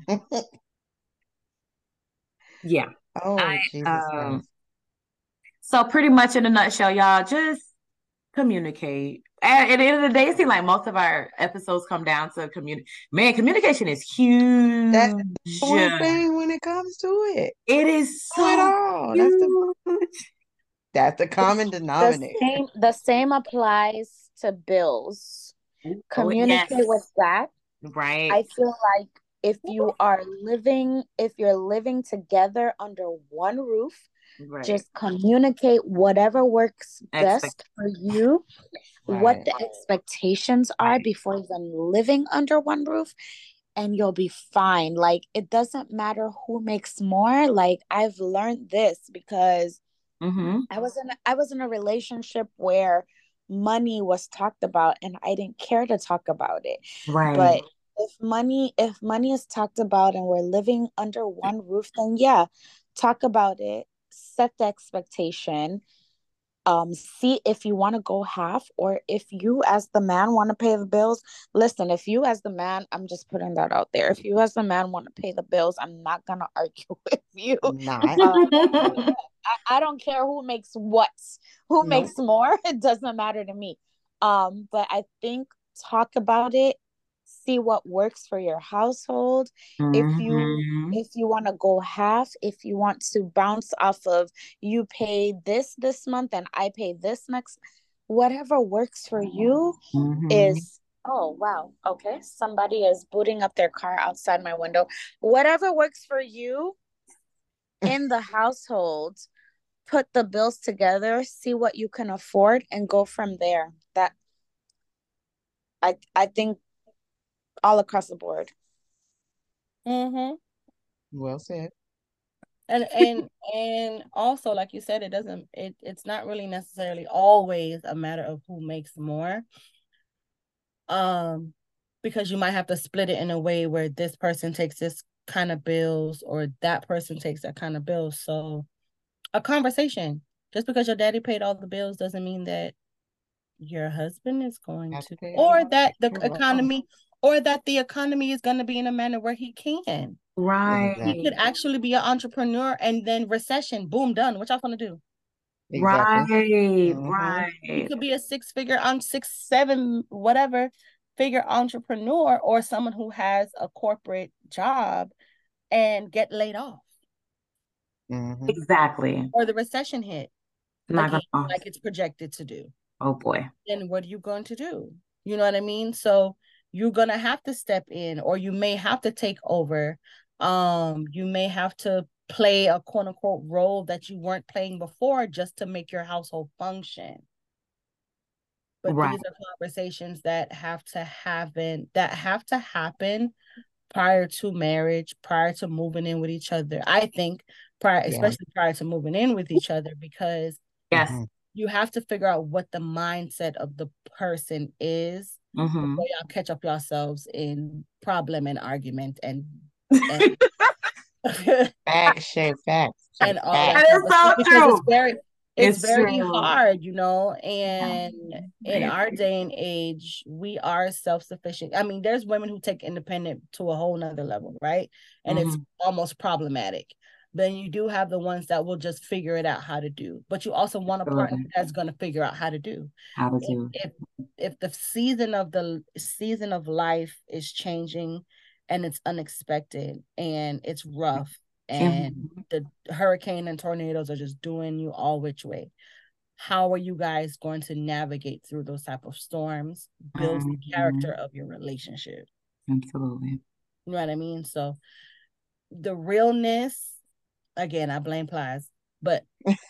yeah. Oh, I Jesus um. Christ. So pretty much in a nutshell, y'all, just communicate. And at the end of the day, it seems like most of our episodes come down to communicate. Man, communication is That's huge. the one thing when it comes to it. It is Do it so all. That's the huge. that's the common The denominator. same the same applies to bills. Oh, yes. Communicate with that. Right. I feel like if you are living, if you're living together under one roof, Right. just communicate whatever works Expect. best for you, what Right. the expectations are Right. before even living under one roof, and you'll be fine. Like, it doesn't matter who makes more. Like, I've learned this because Mm-hmm. I was in I was in a relationship where money was talked about and I didn't care to talk about it. Right. But if money if money is talked about and we're living under one roof, then yeah, talk about it, set the expectation, um see if you want to go half, or if you as the man want to pay the bills. Listen, if you as the man, I'm just putting that out there, if you as the man want to pay the bills, I'm not gonna argue with you. Not. um, I, I don't care who makes what, who Nope. makes more. It doesn't matter to me. Um, but I think talk about it, see what works for your household. If you Mm-hmm. if you want to go half, if you want to bounce off of you pay this this month and I pay this next, whatever works for you Mm-hmm. is. Oh wow, okay, somebody is booting up their car outside my window. Whatever works for you in the household, put the bills together, see what you can afford, and go from there. That I I think all across the board. Mm-hmm. Well said. And and and also, like you said, it doesn't it it's not really necessarily always a matter of who makes more. Um, because you might have to split it in a way where this person takes this kind of bills or that person takes that kind of bills. So a conversation. Just because your daddy paid all the bills doesn't mean that your husband is going Have to to, pay all or the that the bills. economy, or that the economy is going to be in a manner where he can. Right. He could actually be an entrepreneur, and then recession, boom, done. What y'all gonna do? Exactly. Right. Mhm. Right. He could be a six figure on six, seven, whatever figure entrepreneur, or someone who has a corporate job and get laid off, Mhm. Exactly. or the recession hit Not again, gonna. like it's projected to do. Oh boy. Then what are you going to do? You know what I mean? So you're gonna have to step in, or you may have to take over. Um, you may have to play a quote unquote role that you weren't playing before just to make your household function. But Right. these are conversations that have to happen, that have to happen prior to marriage, prior to moving in with each other. I think prior, Yeah. especially prior to moving in with each other, because Yes. Mhm. you have to figure out what the mindset of the person is Mm-hmm. before y'all catch up yourselves in problem and argument and and, Facts, share facts. Share and all facts. that That type is of so stuff, because true. it's very it's, It's very true. hard, you know. And in Right. our day and age, we are self-sufficient. I mean, there's women who take independent to a whole nother level, right? And it's Mhm. almost problematic. Then you do have the ones that will just figure it out how to do. But you also want a partner Absolutely. that's going to figure out how to do. How to If, do. if if the season of the season of life is changing and it's unexpected and it's rough and Mhm. the hurricane and tornadoes are just doing you all which way, how are you guys going to navigate through those type of storms? Builds Mhm. the character of your relationship. Absolutely. You know what I mean? So the realness, again, I blame Plies, but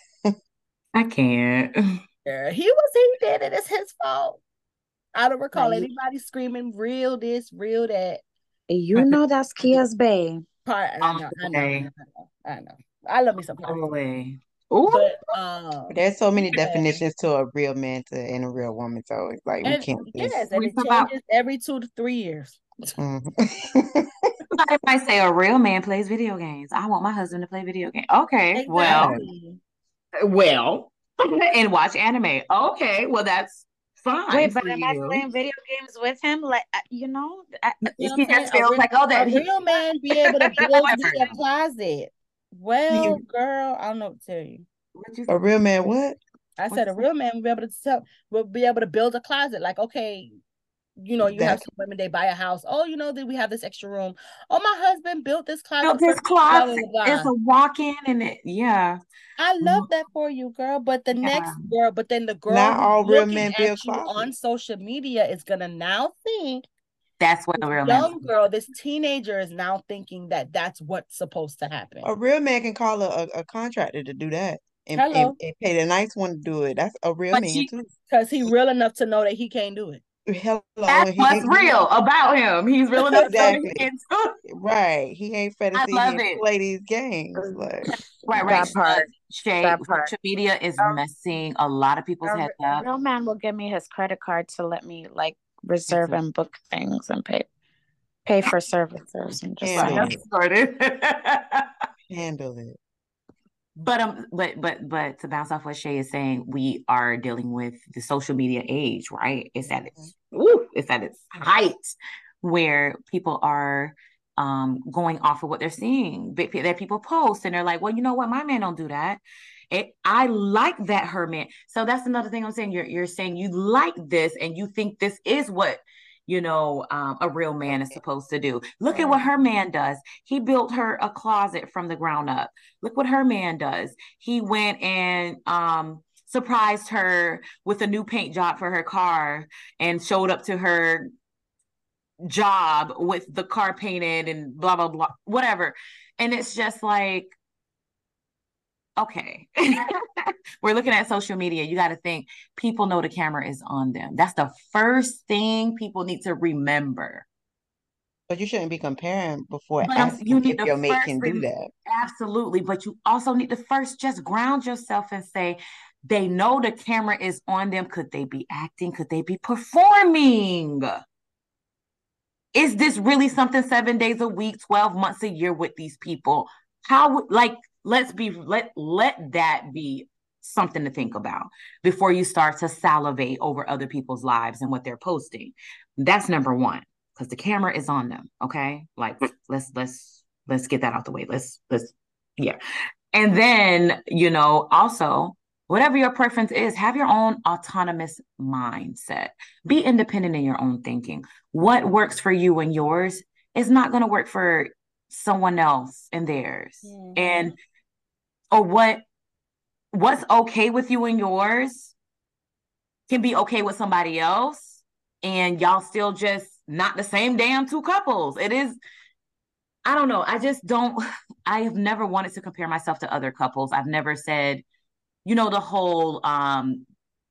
I can't. uh, he was he did it. It's his fault. I don't recall Like, anybody screaming real this, real that. you know that's Kia's bae. Part I know, I know, I know, I know. I love me some All the Plies. way. Ooh. But um There's so many yeah. definitions to a real man to and a real woman, so it's like we And can't just. yes, and We it talk about changes every two to three years. Mhm. somebody might say a real man plays video games. I want my husband to play video games. Okay, well, Exactly. well, and watch anime. Okay, well that's fine Wait, but for am I you. playing video games with him? Like, uh, you know, I, You know what He I'm saying? just A, feels real, like, oh, a that he. real man be able to build me a Whatever. closet. Well, girl, I don't know what to tell you. What you A real man, what? I What said you a say? real man will be able to tell, will be able to build a closet. Like, okay, you know, you have That some women, they buy a house. Oh, you know that we have this extra room. Oh, my husband built this Built closet for this me. Blah blah closet. It's blah. a walk-in, and it, yeah, I love Mm, that for you, girl. But the yeah. next girl, but then the girl not who's all real looking men at build you on closets. social media is gonna now think That's what this a real man. young girl, this teenager is now thinking that that's what's supposed to happen. A real man can call a, a, a contractor to do that and, and, Hello, and pay the nice one to do it. That's a real But man she, too. because he real enough to know that he can't do it. Hello, that's and he what's real about him. He's real enough to know that he exactly can do it. right. He ain't fair to I see love him it. play these games. Like Right, right. that no. Uh, part, Shay, that part. social media is A, messing a lot of people's a, heads a up. real man will give me his credit card to let me like Me reserve too. and book things and pay pay for services and just Handle Right, like it. that's started. Handle it. But um, but but but to bounce off what Shay is saying, we are dealing with the social media age, right? It's at Mhm. its woo, it's at its height where people are um going off of what they're seeing. But that people post and they're like, well, you know what, my man don't do that. It, I like that her man. So that's another thing I'm saying. You're you're saying you like this and you think this is what you know um, a real man is supposed to do. Look at what her man does. He built her a closet from the ground up. Look what her man does. He went and um surprised her with a new paint job for her car and showed up to her job with the car painted and blah blah blah whatever. And it's just like, okay. We're looking at social media. You got to think people know the camera is on them. That's the first thing people need to remember. But you shouldn't be comparing before But um, you asking if need to your mate first can do rem- that. absolutely, but you also need to first just ground yourself and say, they know the camera is on them. Could they be acting? Could they be performing? Is this really something seven days a week, twelve months a year with these people? How, like, let's be, let, let that be something to think about before you start to salivate over other people's lives and what they're posting. That's number one, because the camera is on them. Okay. Like, let's, let's, let's get that out the way. Let's, let's, yeah. And then, you know, also, whatever your preference is, have your own autonomous mindset. Be independent in your own thinking. What works for you and yours is not going to work for someone else and theirs. Mhm. And or what what's okay with you and yours can be okay with somebody else, and y'all still just not the same damn two couples. It is, I don't know. I just don't, I have never wanted to compare myself to other couples. I've never said, you know, the whole um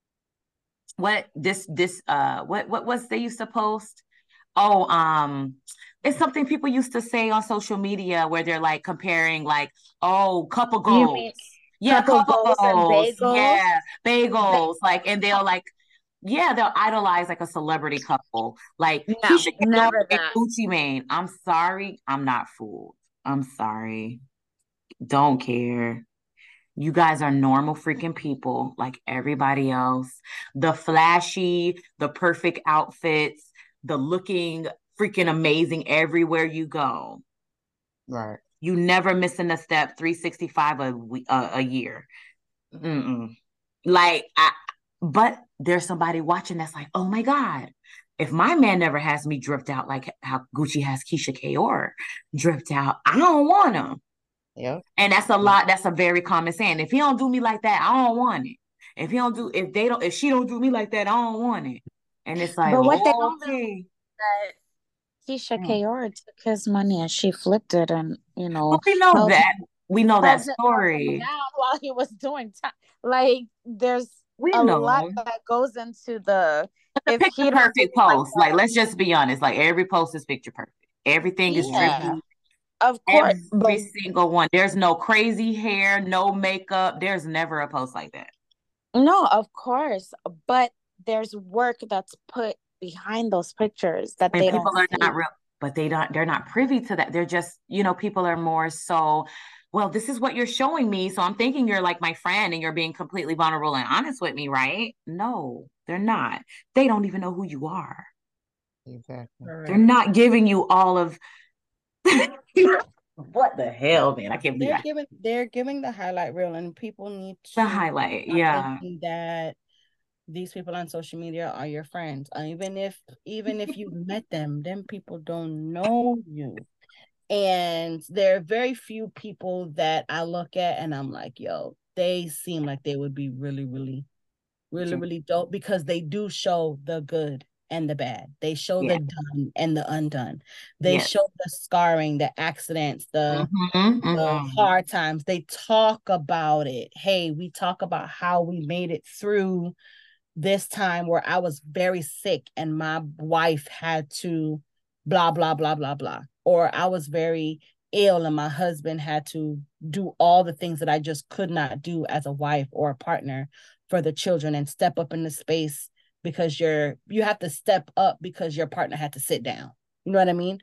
what this this uh what what was they used to post? Oh, um, it's something people used to say on social media where they're like comparing like, oh, couple you goals. mean Yeah, couple couple goals and goals. bagels. Yeah, bagels. Like, and they'll Bagels. like, yeah, they'll idolize like a celebrity couple. Like No, Keisha Cole never and that. Gucci Mane. I'm sorry. I'm not fooled. I'm sorry. Don't care. You guys are normal freaking people like everybody else. The flashy, the perfect outfits, the looking freaking amazing everywhere you go. Right. You never missing a step, three sixty-five a week, uh, a year. Mm-mm. Like, I, but there's somebody watching that's like, oh my God, if my man never has me dripped out like how Gucci has Keisha Kaur dripped out, I don't want him. Yep. And that's a lot. That's a very common saying. If he don't do me like that, I don't want it. If he don't do, if they don't, if she don't do me like that, I don't want it. And it's like, But what they oh, don't know okay. is that Keisha Mm. Kaur took his money and she flipped it and, you know, But we know held that. We know that held it, held him story. down while he was doing time. Like, there's We a know. lot that goes into the But the if picture he don't do perfect it like post. Like, let's just be honest. Like, every post is picture perfect. Everything is yeah, drippy. of course. But Every single one. There's no crazy hair, no makeup. There's never a post like that. no, of course. But there's work that's put behind those pictures that And they people don't are see. not real, but they don't, they're not privy to that. They're just, you know, people are more so, well, this is what you're showing me. So I'm thinking you're like my friend and you're being completely vulnerable and honest with me, right? No, they're not. They don't even know who you are. Exactly. They're not giving you all of what the hell, man? I can't believe They're that. giving they're giving the highlight reel, and people need The to highlight, stop yeah. thinking that these people on social media are your friends. Uh, even if even if you met them, them people don't know you. And there are very few people that I look at and I'm like, yo, they seem like they would be really, really, really, really dope, because they do show the good and the bad. They show Yeah. the done and the undone. They Yes. show the scarring, the accidents, the, Mhm, the mhm. hard times. They talk about it. Hey, we talk about how we made it through this time where I was very sick and my wife had to blah, blah, blah, blah, blah. Or I was very ill and my husband had to do all the things that I just could not do as a wife or a partner for the children, and step up in the space because you're, you have to step up because your partner had to sit down. You know what I mean?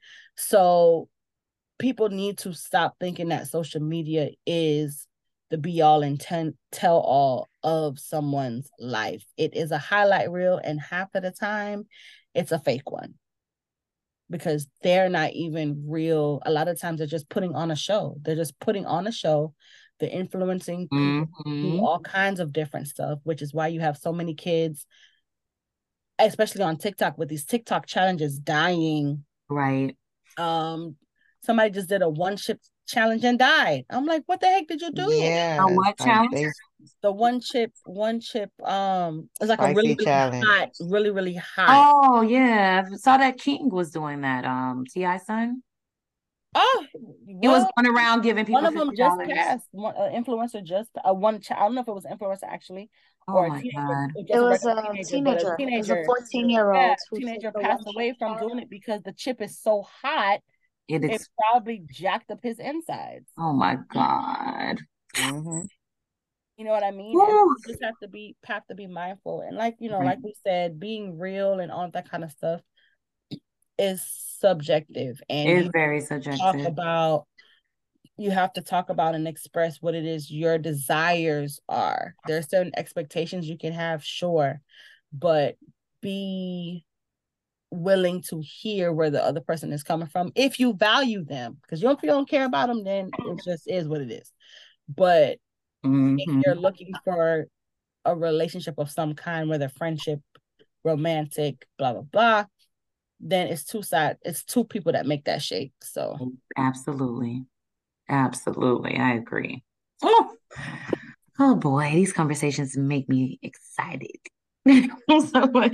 So people need to stop thinking that social media is the be all and ten, tell all of someone's life. It is a highlight reel, and half of the time it's a fake one, because they're not even real. A lot of times they're just putting on a show. They're just putting on a show. They're influencing people Mhm. to do all kinds of different stuff, which is why you have so many kids, especially on TikTok, with these TikTok challenges dying. Right. Um, somebody just did a one chip challenge and died. I'm like, what the heck did you do? Yeah. A what I, challenge? they The one chip, one chip, um, it's like a spicy really, really challenge. hot, really, really hot. Oh yeah, I saw that King was doing that. Um, T I son. Oh, He was well, going around giving people one of them fifty just dollars. passed. One uh, influencer just uh, one. Ch- I don't know if it was an influencer actually, Oh or a my teenager, God. or It just a was regular a teenager, but a teenager. It was a teenager, fourteen year yeah, old who teenager took the passed one away chip from doing challenge. it because the chip is so hot, It it is. probably jacked up his insides. Oh my God. Mm-hmm. You know what I mean? And Woo. you just have to be have to be mindful. And like, you know, Right. like we said, being real and all that kind of stuff is subjective. And It's you very talk subjective. about you have to talk about and express what it is your desires are. There are certain expectations you can have, sure, but be willing to hear where the other person is coming from if you value them. Because you don't, if you don't care about them, then it just is what it is. But Mhm. if you're looking for a relationship of some kind, whether friendship, romantic, blah blah blah, then it's two sides. It's two people that make that shape. So Absolutely. Absolutely. I agree. Oh, oh boy, these conversations make me excited. So,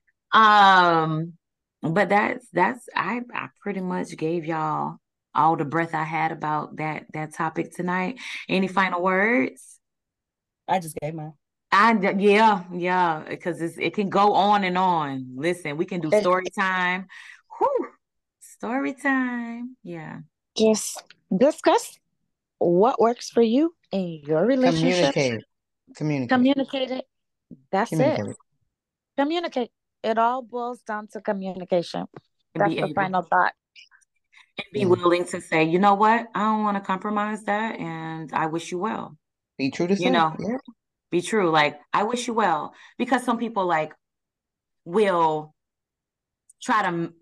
um, but that's that's I I pretty much gave y'all all the breath I had about that that topic tonight. Any final words? I just gave mine. I yeah, yeah, because it's, it can go on and on. Listen, we can do It- story time. Whew, story time. Yeah. Just discuss what works for you in your relationship. Communicate. Communicate. Communicate it. That's it. Communicate. Communicate. It all boils down to communication. And That's be the able final thought. and be Yeah. willing to say, you know what? I don't want to compromise that, and I wish you well. Be true to You self. know, Yeah. be true. Like, I wish you well. Because some people like will try to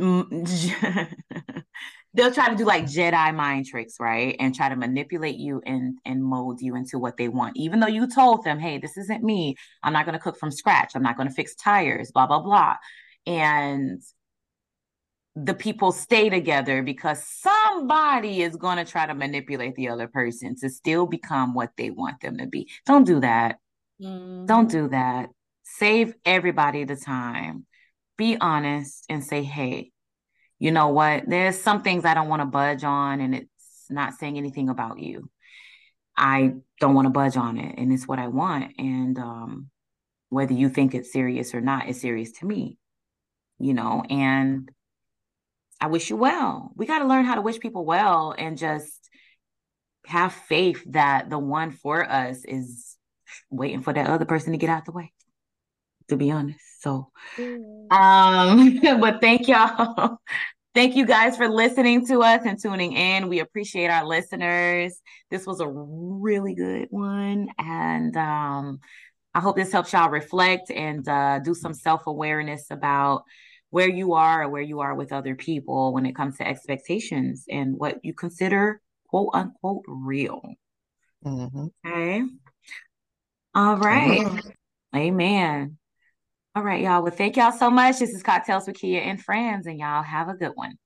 they'll try to do like Jedi mind tricks, right? And try to manipulate you and and mold you into what they want. Even though you told them, hey, this isn't me. I'm not going to cook from scratch. I'm not going to fix tires, blah, blah, blah. And the people stay together because somebody is going to try to manipulate the other person to still become what they want them to be. Don't do that. Don't Mhm. do that. Save everybody the time. Be honest and say, hey, you know what? There's some things I don't want to budge on, and it's not saying anything about you. I don't want to budge on it, and it's what I want. And um, whether you think it's serious or not, it's serious to me, you know, and I wish you well. We got to learn how to wish people well and just have faith that the one for us is waiting for that other person to get out the way, to be honest. So, Yeah. um, but thank y'all. Thank you guys for listening to us and tuning in. We appreciate our listeners. This was a really good one. And um, I hope this helps y'all reflect and uh, do some self awareness about where you are or where you are with other people when it comes to expectations and what you consider quote unquote real. Mm-hmm. Okay. All right. Amen. Amen. All right, y'all. Well, thank y'all so much. This is Cocktails with Kia and Friends, and y'all have a good one.